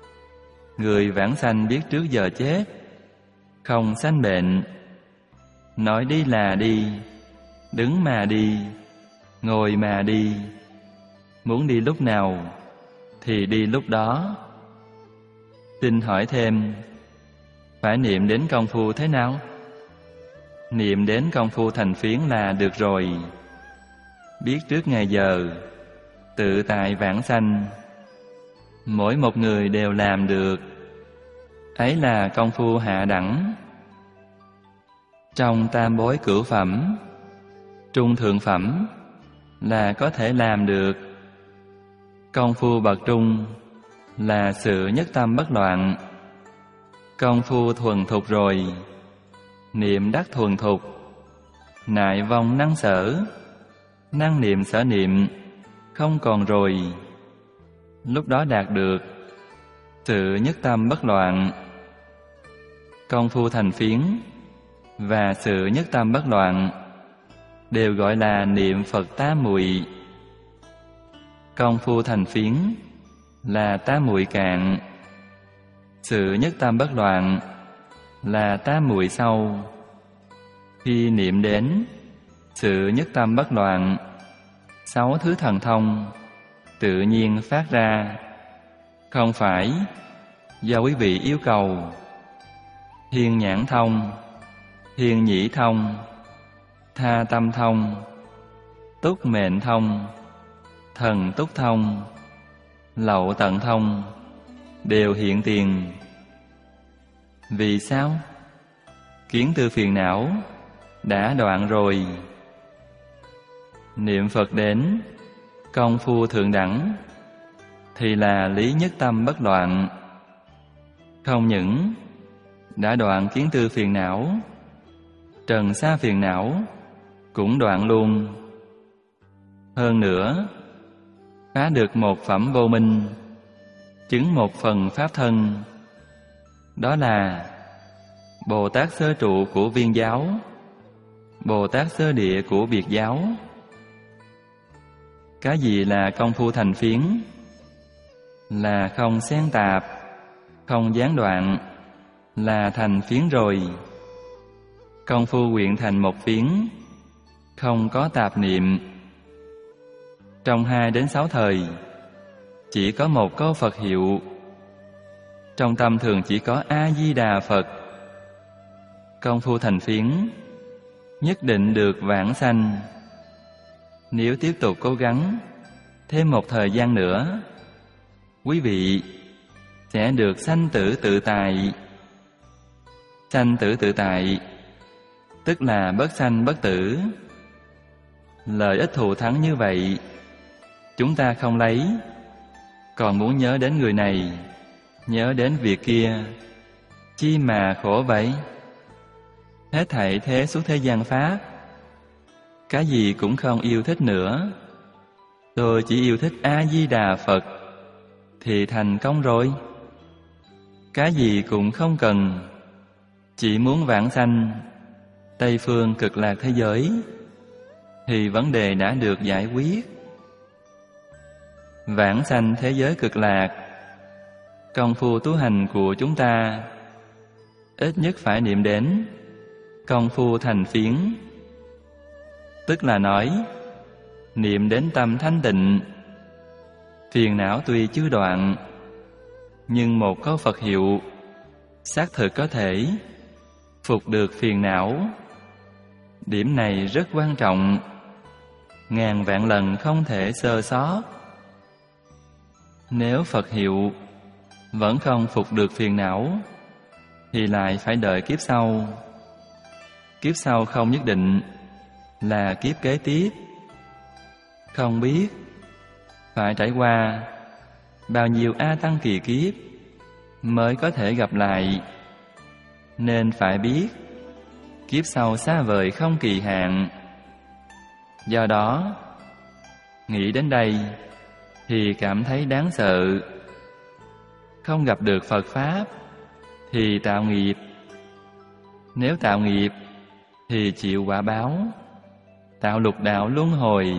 người vãng sanh biết trước giờ chết, không sanh bệnh. nói đi là đi, đứng mà đi, ngồi mà đi, muốn đi lúc nào thì đi lúc đó. Xin hỏi thêm, phải niệm đến công phu thế nào? Niệm đến công phu thành phiến là được rồi. Biết trước ngày giờ, tự tại vãng sanh, mỗi một người đều làm được. Ấy là công phu hạ đẳng. Trong tam bối cửu phẩm, trung thượng phẩm là có thể làm được. Công phu bậc trung là sự nhất tâm bất loạn. Công phu thuần thục rồi, niệm đắc thuần thục, nại vong năng sở, năng niệm sở niệm không còn rồi. Lúc đó đạt được sự nhất tâm bất loạn. Công phu thành phiến và sự nhất tâm bất loạn đều gọi là niệm Phật tám muội. Công phu thành phiến là tám muội cạn, sự nhất tâm bất loạn là tám muội sâu. Khi niệm đến sự nhất tâm bất loạn, 6 thứ thần thông tự nhiên phát ra, không phải do quý vị yêu cầu. Thiên nhãn thông, thiên nhĩ thông, tha tâm thông, túc mệnh thông, thần túc thông, lậu tận thông đều hiện tiền. Vì sao? Kiến tư phiền não đã đoạn rồi. Niệm Phật đến công phu thượng đẳng thì là lý nhất tâm bất loạn. Không những đã đoạn kiến tư phiền não, trần sa phiền não cũng đoạn luôn. Hơn nữa, phá được một phẩm vô minh, chứng một phần pháp thân. Đó là Bồ Tát sơ trụ của Viên giáo, Bồ Tát sơ địa của Biệt giáo. Cái gì là công phu thành phiến? Là không xen tạp, không gián đoạn, là thành phiến rồi. Công phu quyện thành một phiến, không có tạp niệm. Trong 2 đến 6 thời chỉ có một câu Phật hiệu. Trong tâm thường chỉ có A-di-đà Phật. Công phu thành phiến nhất định được vãng sanh. Nếu tiếp tục cố gắng thêm một thời gian nữa, quý vị sẽ được sanh tử tự tại. Sanh tử tự tại tức là bất sanh bất tử. Lợi ích thù thắng như vậy chúng ta không lấy, còn muốn nhớ đến người này, nhớ đến việc kia, chi mà khổ vậy? Hết thảy thế suốt thế gian pháp, cái gì cũng không yêu thích nữa. Tôi chỉ yêu thích A-di-đà Phật thì thành công rồi. Cái gì cũng không cần, chỉ muốn vãng sanh Tây phương cực lạc thế giới thì vấn đề đã được giải quyết. Vãng sanh thế giới cực lạc, công phu tu hành của chúng ta ít nhất phải niệm đến công phu thành phiến. Tức là nói, niệm đến tâm thanh tịnh. Phiền não tuy chưa đoạn, nhưng một câu Phật hiệu xác thực có thể phục được phiền não. Điểm này rất quan trọng, ngàn vạn lần không thể sơ sót. Nếu Phật hiệu vẫn không phục được phiền não thì lại phải đợi kiếp sau. Kiếp sau không nhất định là kiếp kế tiếp. Không biết phải trải qua bao nhiêu A Tăng kỳ kiếp mới có thể gặp lại. Nên phải biết kiếp sau xa vời không kỳ hạn. Do đó, nghĩ đến đây thì cảm thấy đáng sợ. Không gặp được Phật Pháp thì tạo nghiệp. Nếu tạo nghiệp thì chịu quả báo, tạo lục đạo luân hồi.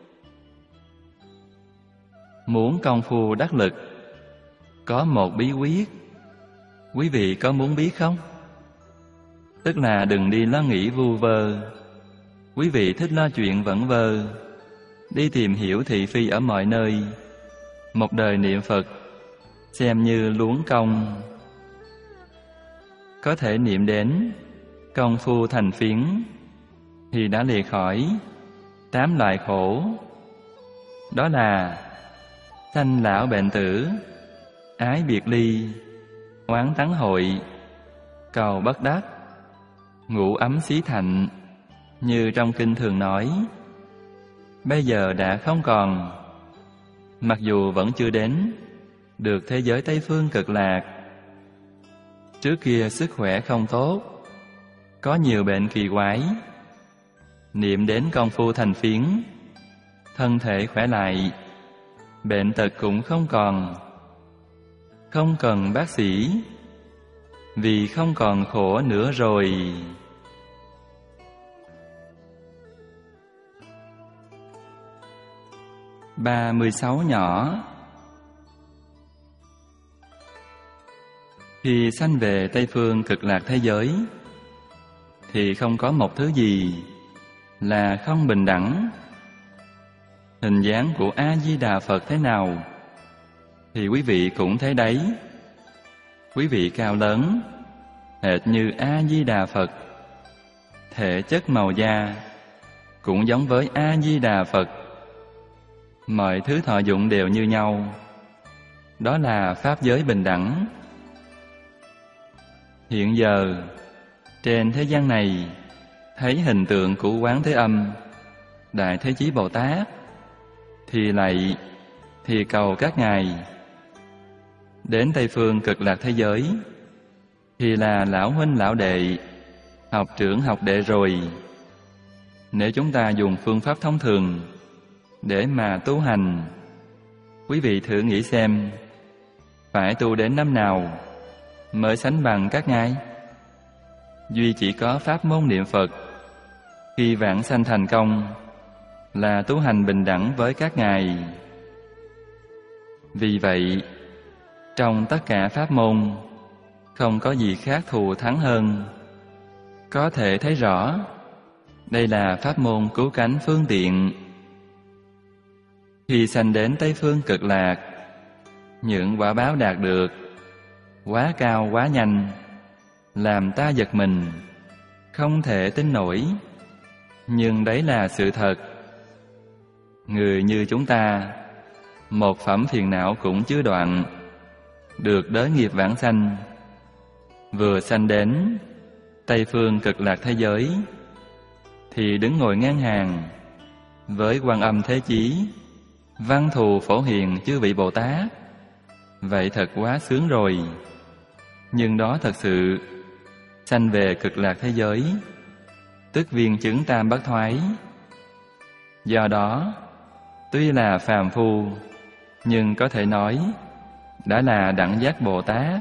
Muốn công phu đắc lực, có một bí quyết. Quý vị có muốn biết không? tức là đừng đi lo nghĩ vu vơ. Quý vị thích lo chuyện vẩn vơ, đi tìm hiểu thị phi ở mọi nơi. Một đời niệm Phật xem như luống công. Có thể niệm đến công phu thành phiến thì đã lìa khỏi 8 loại khổ. Đó là sanh lão bệnh tử, ái biệt ly, oán tắng hội, cầu bất đắc, ngủ ấm xí thạnh, như trong kinh thường nói. Bây giờ đã không còn, mặc dù vẫn chưa đến được thế giới Tây Phương Cực Lạc. Trước kia sức khỏe không tốt, có nhiều bệnh kỳ quái. Niệm đến công phu thành phiến, thân thể khỏe lại, bệnh tật cũng không còn. Không cần bác sĩ, vì không còn khổ nữa rồi. Ba 16 nhỏ. Khi sanh về Tây Phương Cực Lạc thế giới, thì không có một thứ gì là không bình đẳng. Hình dáng của A-di-đà Phật thế nào thì quý vị cũng thấy đấy. Quý vị cao lớn, hệt như A-di-đà Phật. Thể chất màu da cũng giống với A-di-đà Phật. Mọi thứ thọ dụng đều như nhau. Đó là pháp giới bình đẳng. Hiện giờ, trên thế gian này, thấy hình tượng của Quán Thế Âm, Đại Thế Chí Bồ Tát, thì lạy, thì cầu các ngài. Đến Tây Phương Cực Lạc thế giới, thì là lão huynh lão đệ, học trưởng học đệ rồi. Nếu chúng ta dùng phương pháp thông thường để mà tu hành, quý vị thử nghĩ xem, phải tu đến năm nào mới sánh bằng các ngài? Duy chỉ có pháp môn niệm Phật, khi vãng sanh thành công, là tu hành bình đẳng với các ngài. Vì vậy, trong tất cả pháp môn, không có gì khác thù thắng hơn. Có thể thấy rõ, đây là pháp môn cứu cánh phương tiện. Khi sanh đến Tây Phương Cực Lạc, những quả báo đạt được quá cao quá nhanh, làm ta giật mình, không thể tin nổi. Nhưng đấy là sự thật. Người như chúng ta, một phẩm phiền não cũng chưa đoạn, được đới nghiệp vãng sanh, vừa sanh đến Tây Phương Cực Lạc thế giới, thì đứng ngồi ngang hàng với Quan Âm Thế Chí, Văn Thù Phổ Hiền chư vị Bồ Tát. Vậy thật quá sướng rồi. Nhưng đó thật sự sanh về Cực Lạc thế giới, tức viên chứng tam bất thoái. Do đó, tuy là phàm phu, nhưng có thể nói đã là đẳng giác Bồ Tát.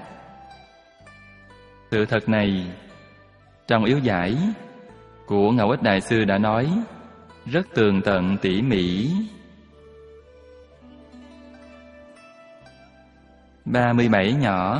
Sự thật này, trong yếu giải của Ngẫu Ích Đại Sư đã nói rất tường tận tỉ mỉ. 37 nhỏ.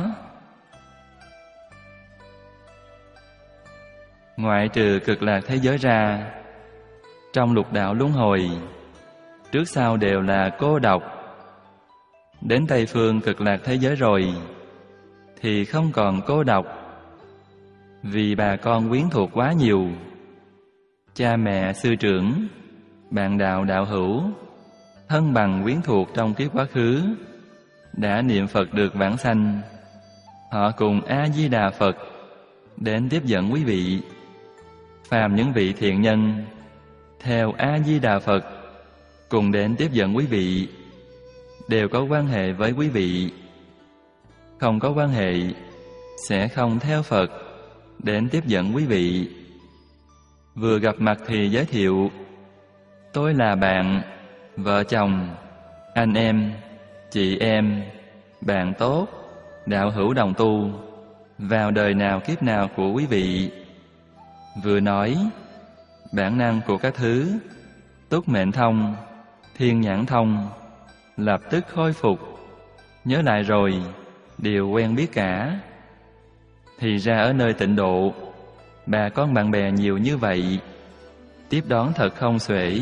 Ngoại trừ Cực Lạc thế giới ra, trong lục đạo luân hồi, trước sau đều là cô độc. Đến Tây Phương Cực Lạc thế giới rồi, thì không còn cô độc, vì bà con quyến thuộc quá nhiều. Cha mẹ, sư trưởng, bạn đạo đạo hữu, thân bằng quyến thuộc trong kiếp quá khứ, đã niệm Phật được vãng sanh. Họ cùng A-di-đà Phật đến tiếp dẫn quý vị. Phàm những vị thiện nhân theo A-di-đà Phật cùng đến tiếp dẫn quý vị, đều có quan hệ với quý vị. Không có quan hệ sẽ không theo Phật đến tiếp dẫn quý vị. Vừa gặp mặt thì giới thiệu, tôi là bạn, vợ chồng, anh em, chị em, bạn tốt, đạo hữu đồng tu, vào đời nào kiếp nào của quý vị. Vừa nói, bản năng của các thứ túc mệnh thông, thiên nhãn thông lập tức khôi phục, nhớ lại rồi, đều quen biết cả. Thì ra ở nơi tịnh độ bà con bạn bè nhiều như vậy, tiếp đón thật không xuể.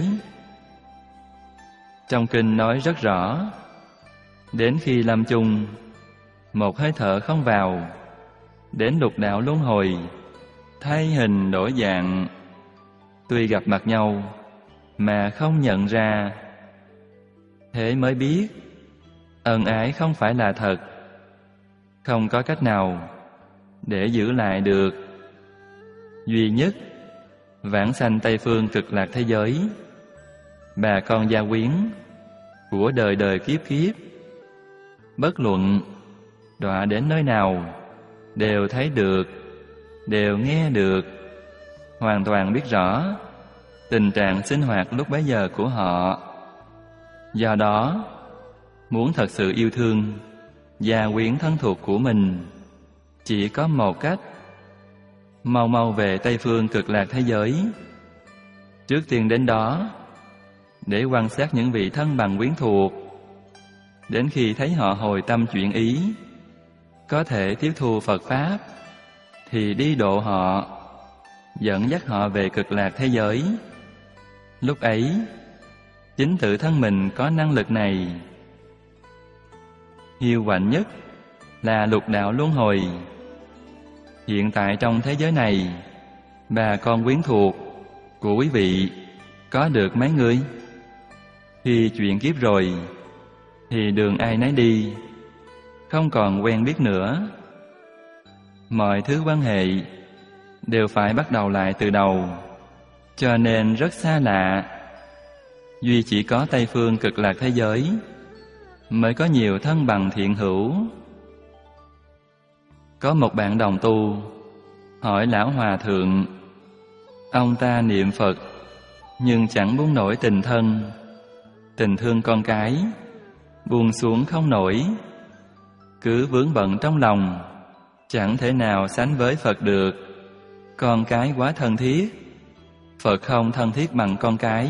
Trong kinh nói rất rõ, đến khi lâm chung, một hơi thở không vào, đến lục đạo luân hồi, thay hình đổi dạng. Tuy gặp mặt nhau mà không nhận ra, thế mới biết ân ái không phải là thật, không có cách nào để giữ lại được. Duy nhất vãng sanh Tây phương cực lạc thế giới, bà con gia quyến của đời đời kiếp kiếp, bất luận đọa đến nơi nào đều thấy được, đều nghe được, hoàn toàn biết rõ tình trạng sinh hoạt lúc bấy giờ của họ. Do đó, muốn thật sự yêu thương gia quyến thân thuộc của mình, chỉ có một cách: mau mau về Tây phương cực lạc thế giới. Trước tiên đến đó để quan sát những vị thân bằng quyến thuộc, đến khi thấy họ hồi tâm chuyển ý, có thể tiếp thu Phật Pháp, thì đi độ họ, dẫn dắt họ về cực lạc thế giới. Lúc ấy, chính tự thân mình có năng lực này. Hiệu quả nhất là lục đạo luân hồi. Hiện tại trong thế giới này, bà con quyến thuộc của quý vị có được mấy người? Khi chuyện kiếp rồi, thì đường ai nấy đi, không còn quen biết nữa. Mọi thứ quan hệ đều phải bắt đầu lại từ đầu, cho nên rất xa lạ. Duy chỉ có Tây phương cực lạc thế giới mới có nhiều thân bằng thiện hữu. Có một bạn đồng tu hỏi lão hòa thượng, ông ta niệm Phật nhưng chẳng buông nổi tình thân, tình thương con cái buông xuống không nổi, cứ vướng bận trong lòng, chẳng thể nào sánh với Phật được. Con cái quá thân thiết, Phật không thân thiết bằng con cái.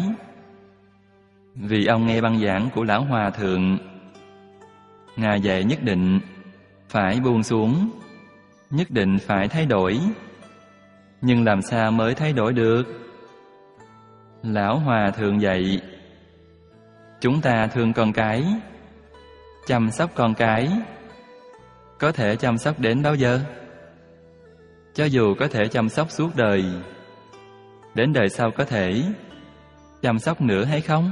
Vì ông nghe băng giảng của lão hòa thượng, Ngài dạy nhất định phải buông xuống, nhất định phải thay đổi. Nhưng làm sao mới thay đổi được? Lão hòa thượng dạy, chúng ta thương con cái, chăm sóc con cái, có thể chăm sóc đến bao giờ? Cho dù có thể chăm sóc suốt đời, đến đời sau có thể chăm sóc nữa hay không?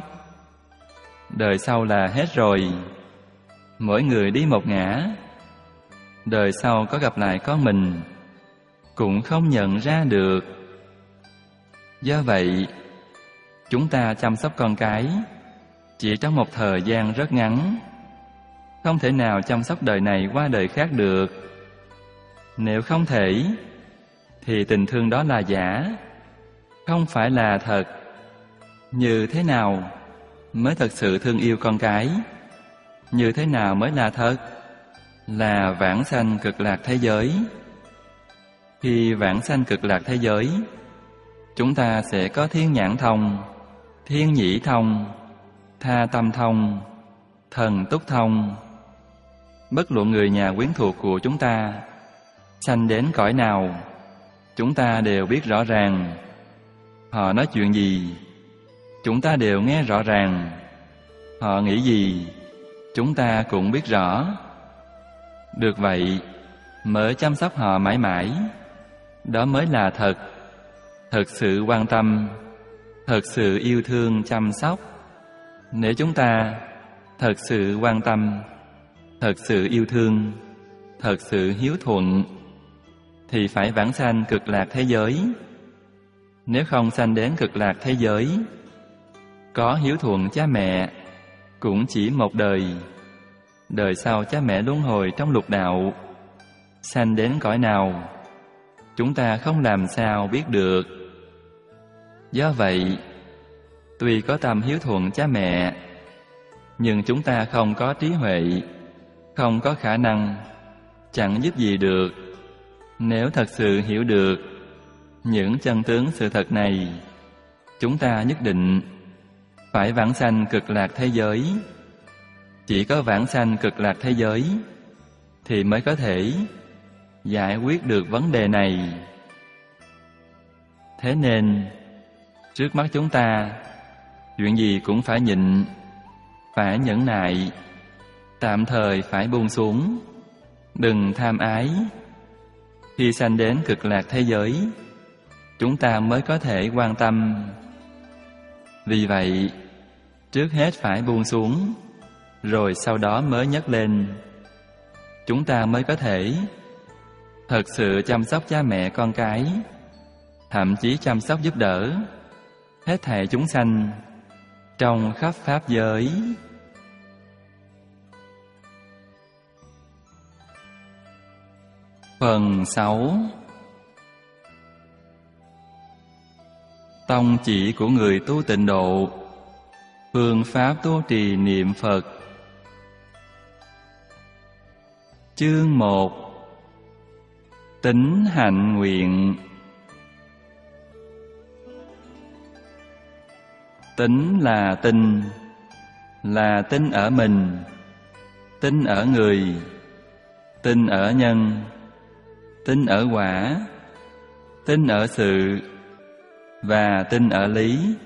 Đời sau là hết rồi, mỗi người đi một ngã. Đời sau có gặp lại con mình cũng không nhận ra được. Do vậy, chúng ta chăm sóc con cái chỉ trong một thời gian rất ngắn, không thể nào chăm sóc đời này qua đời khác được. Nếu không thể, thì tình thương đó là giả, không phải là thật. Như thế nào mới thật sự thương yêu con cái? Như thế nào mới là thật? Là vãng sanh cực lạc thế giới. Khi vãng sanh cực lạc thế giới, chúng ta sẽ có thiên nhãn thông, thiên nhĩ thông, tha tâm thông, thần túc thông. Bất luận người nhà quyến thuộc của chúng ta sanh đến cõi nào, chúng ta đều biết rõ ràng. Họ nói chuyện gì, chúng ta đều nghe rõ ràng. Họ nghĩ gì, chúng ta cũng biết rõ. Được vậy, mới chăm sóc họ mãi mãi. Đó mới là thật, thật sự quan tâm, thật sự yêu thương chăm sóc. Nếu chúng ta thật sự quan tâm, thật sự yêu thương, thật sự hiếu thuận, thì phải vãng sanh cực lạc thế giới. Nếu không sanh đến cực lạc thế giới, có hiếu thuận cha mẹ cũng chỉ một đời. Đời sau cha mẹ luân hồi trong lục đạo, sanh đến cõi nào, chúng ta không làm sao biết được. Do vậy, tuy có tâm hiếu thuận cha mẹ, nhưng chúng ta không có trí huệ, không có khả năng, chẳng giúp gì được. Nếu thật sự hiểu được những chân tướng sự thật này, chúng ta nhất định phải vãng sanh cực lạc thế giới. Chỉ có vãng sanh cực lạc thế giới thì mới có thể giải quyết được vấn đề này. Thế nên, trước mắt chúng ta, chuyện gì cũng phải nhịn, phải nhẫn nại, tạm thời phải buông xuống, đừng tham ái. Khi sanh đến cực lạc thế giới, chúng ta mới có thể quan tâm. Vì vậy, trước hết phải buông xuống, rồi sau đó mới nhấc lên. Chúng ta mới có thể thật sự chăm sóc cha mẹ con cái, thậm chí chăm sóc giúp đỡ hết thảy chúng sanh trong khắp pháp giới. Phần 6. Tông chỉ của người tu tịnh độ, phương pháp tu trì niệm Phật. Chương 1. Tín hạnh nguyện. Tín là tin ở mình, tin ở người, tin ở nhân, tin ở quả, tin ở sự và tin ở lý.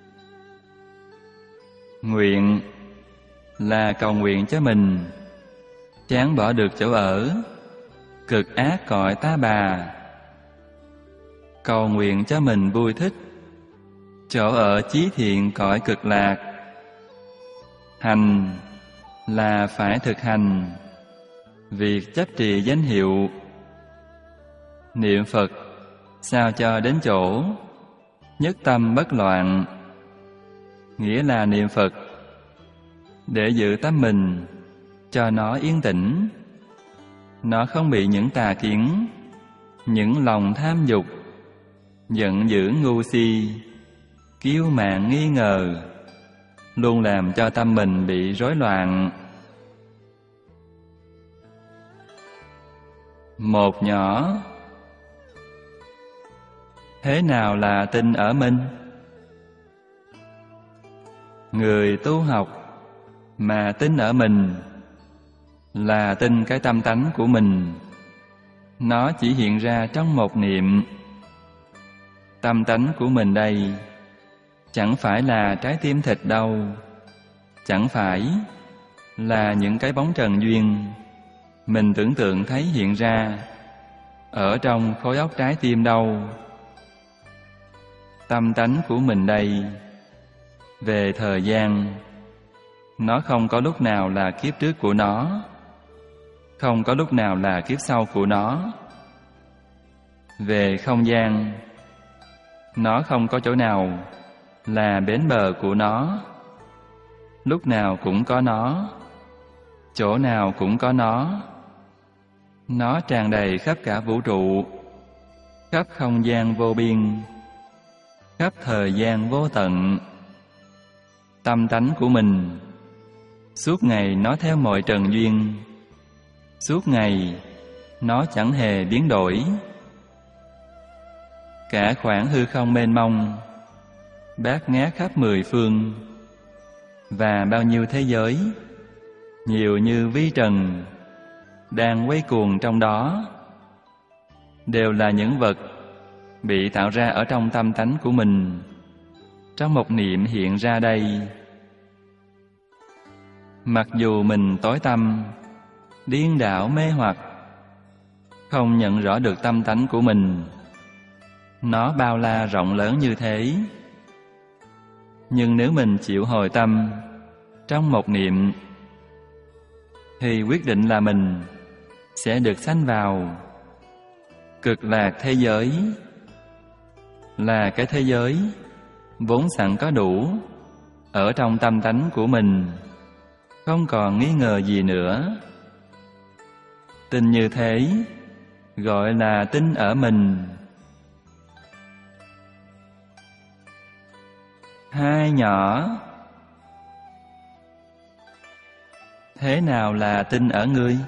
Nguyện là cầu nguyện cho mình chán bỏ được chỗ ở cực ác cõi ta bà, cầu nguyện cho mình vui thích chỗ ở chí thiện cõi cực lạc. Hành là phải thực hành việc chấp trì danh hiệu. Niệm Phật sao cho đến chỗ nhất tâm bất loạn, nghĩa là niệm Phật để giữ tâm mình cho nó yên tĩnh, nó không bị những tà kiến, những lòng tham dục, giận dữ ngu si, kiêu mạn nghi ngờ, luôn làm cho tâm mình bị rối loạn. Một nhỏ. Thế nào là tin ở mình? Người tu học mà tin ở mình là tin cái tâm tánh của mình. Nó chỉ hiện ra trong một niệm. Tâm tánh của mình đây chẳng phải là trái tim thịt đâu, chẳng phải là những cái bóng trần duyên mình tưởng tượng thấy hiện ra ở trong khối óc trái tim đâu. Tâm tánh của mình đây, về thời gian, nó không có lúc nào là kiếp trước của nó, không có lúc nào là kiếp sau của nó. Về không gian, nó không có chỗ nào là bến bờ của nó, lúc nào cũng có nó, chỗ nào cũng có nó. Nó tràn đầy khắp cả vũ trụ, khắp không gian vô biên, khắp thời gian vô tận. Tâm tánh của mình, suốt ngày nó theo mọi trần duyên, suốt ngày nó chẳng hề biến đổi. Cả khoảng hư không mênh mông, bát ngát khắp mười phương, và bao nhiêu thế giới, nhiều như vi trần, đang quay cuồng trong đó, đều là những vật bị tạo ra ở trong tâm tánh của mình, trong một niệm hiện ra đây. Mặc dù mình tối tăm, điên đảo mê hoặc, không nhận rõ được tâm tánh của mình, nó bao la rộng lớn như thế, nhưng nếu mình chịu hồi tâm trong một niệm, thì quyết định là mình sẽ được sanh vào cực lạc thế giới, là cái thế giới vốn sẵn có đủ ở trong tâm tánh của mình, không còn nghi ngờ gì nữa. Tin như thế gọi là tin ở mình. Hai nhỏ. Thế nào là tin ở ngươi?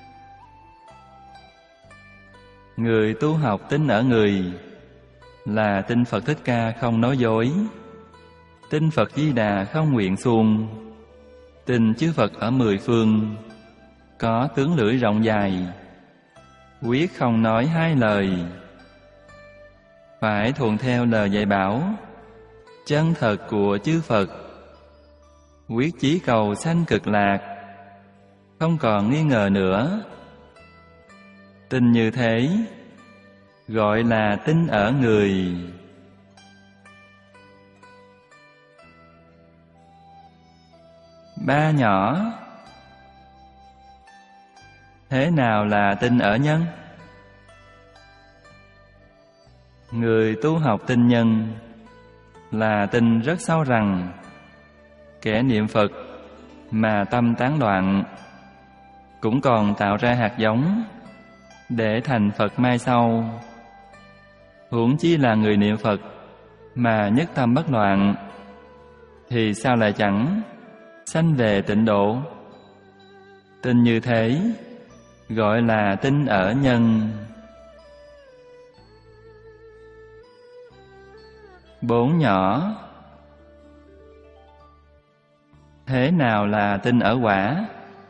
Người tu học tin ở người là tin Phật Thích Ca không nói dối, tin Phật Di Đà không nguyện xuông, tin chư Phật ở mười phương có tướng lưỡi rộng dài, quyết không nói hai lời. phải thuận theo lời dạy bảo chân thật của chư Phật, quyết chí cầu sanh cực lạc, không còn nghi ngờ nữa. Tin như thế gọi là tin ở người. Ba nhỏ. Thế nào là tin ở nhân? Người tu học tin nhân là tin rất sâu rằng kẻ niệm Phật mà tâm tán loạn cũng còn tạo ra hạt giống để thành Phật mai sau. Huống chi là người niệm Phật mà nhất tâm bất loạn thì sao lại chẳng sanh về tịnh độ? Tin như thế gọi là tin ở nhân. Bốn nhỏ. Thế nào là tin ở quả?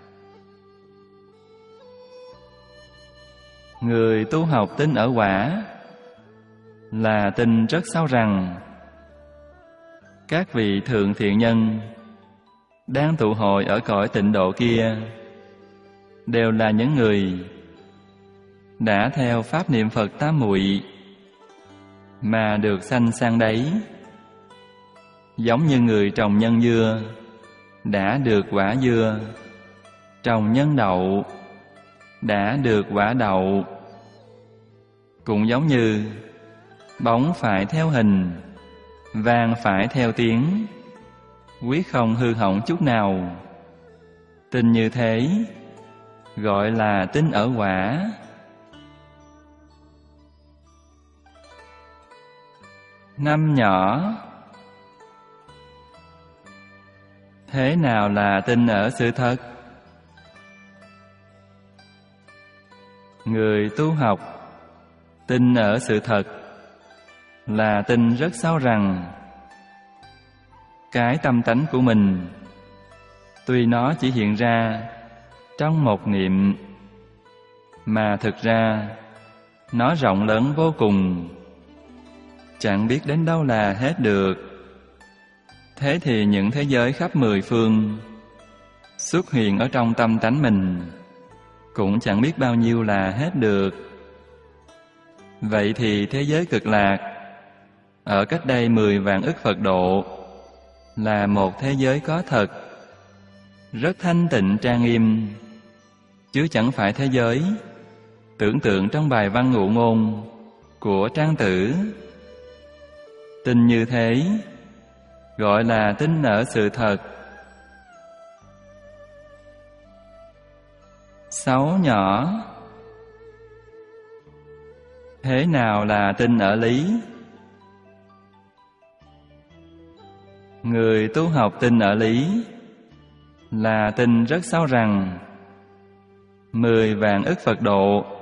Người tu học tin ở quả là tin rất sâu rằng các vị thượng thiện nhân đang tụ hội ở cõi tịnh độ kia đều là những người đã theo pháp niệm Phật tam muội mà được sanh sang đấy. Giống như người trồng nhân dưa đã được quả dưa, trồng nhân đậu đã được quả đậu. Cũng giống như bóng phải theo hình, vàng phải theo tiếng, quyết không hư hỏng chút nào. Tin như thế gọi là tin ở quả. Năm nhỏ. Thế nào là tin ở sự thật? Người tu học tin ở sự thật là tin rất sâu rằng cái tâm tánh của mình tuy nó chỉ hiện ra trong một niệm mà thực ra nó rộng lớn vô cùng, chẳng biết đến đâu là hết được. Thế thì những thế giới khắp mười phương xuất hiện ở trong tâm tánh mình cũng chẳng biết bao nhiêu là hết được. Vậy thì thế giới cực lạc ở cách đây 10 vạn ức Phật độ là một thế giới có thật, rất thanh tịnh trang nghiêm, chứ chẳng phải thế giới tưởng tượng trong bài văn ngụ ngôn của Trang Tử. Tin như thế gọi là tin ở sự thật. Sáu nhỏ. Thế nào là tin ở lý? Người tu học tin ở lý là tin rất sâu rằng 10 vạn ức Phật độ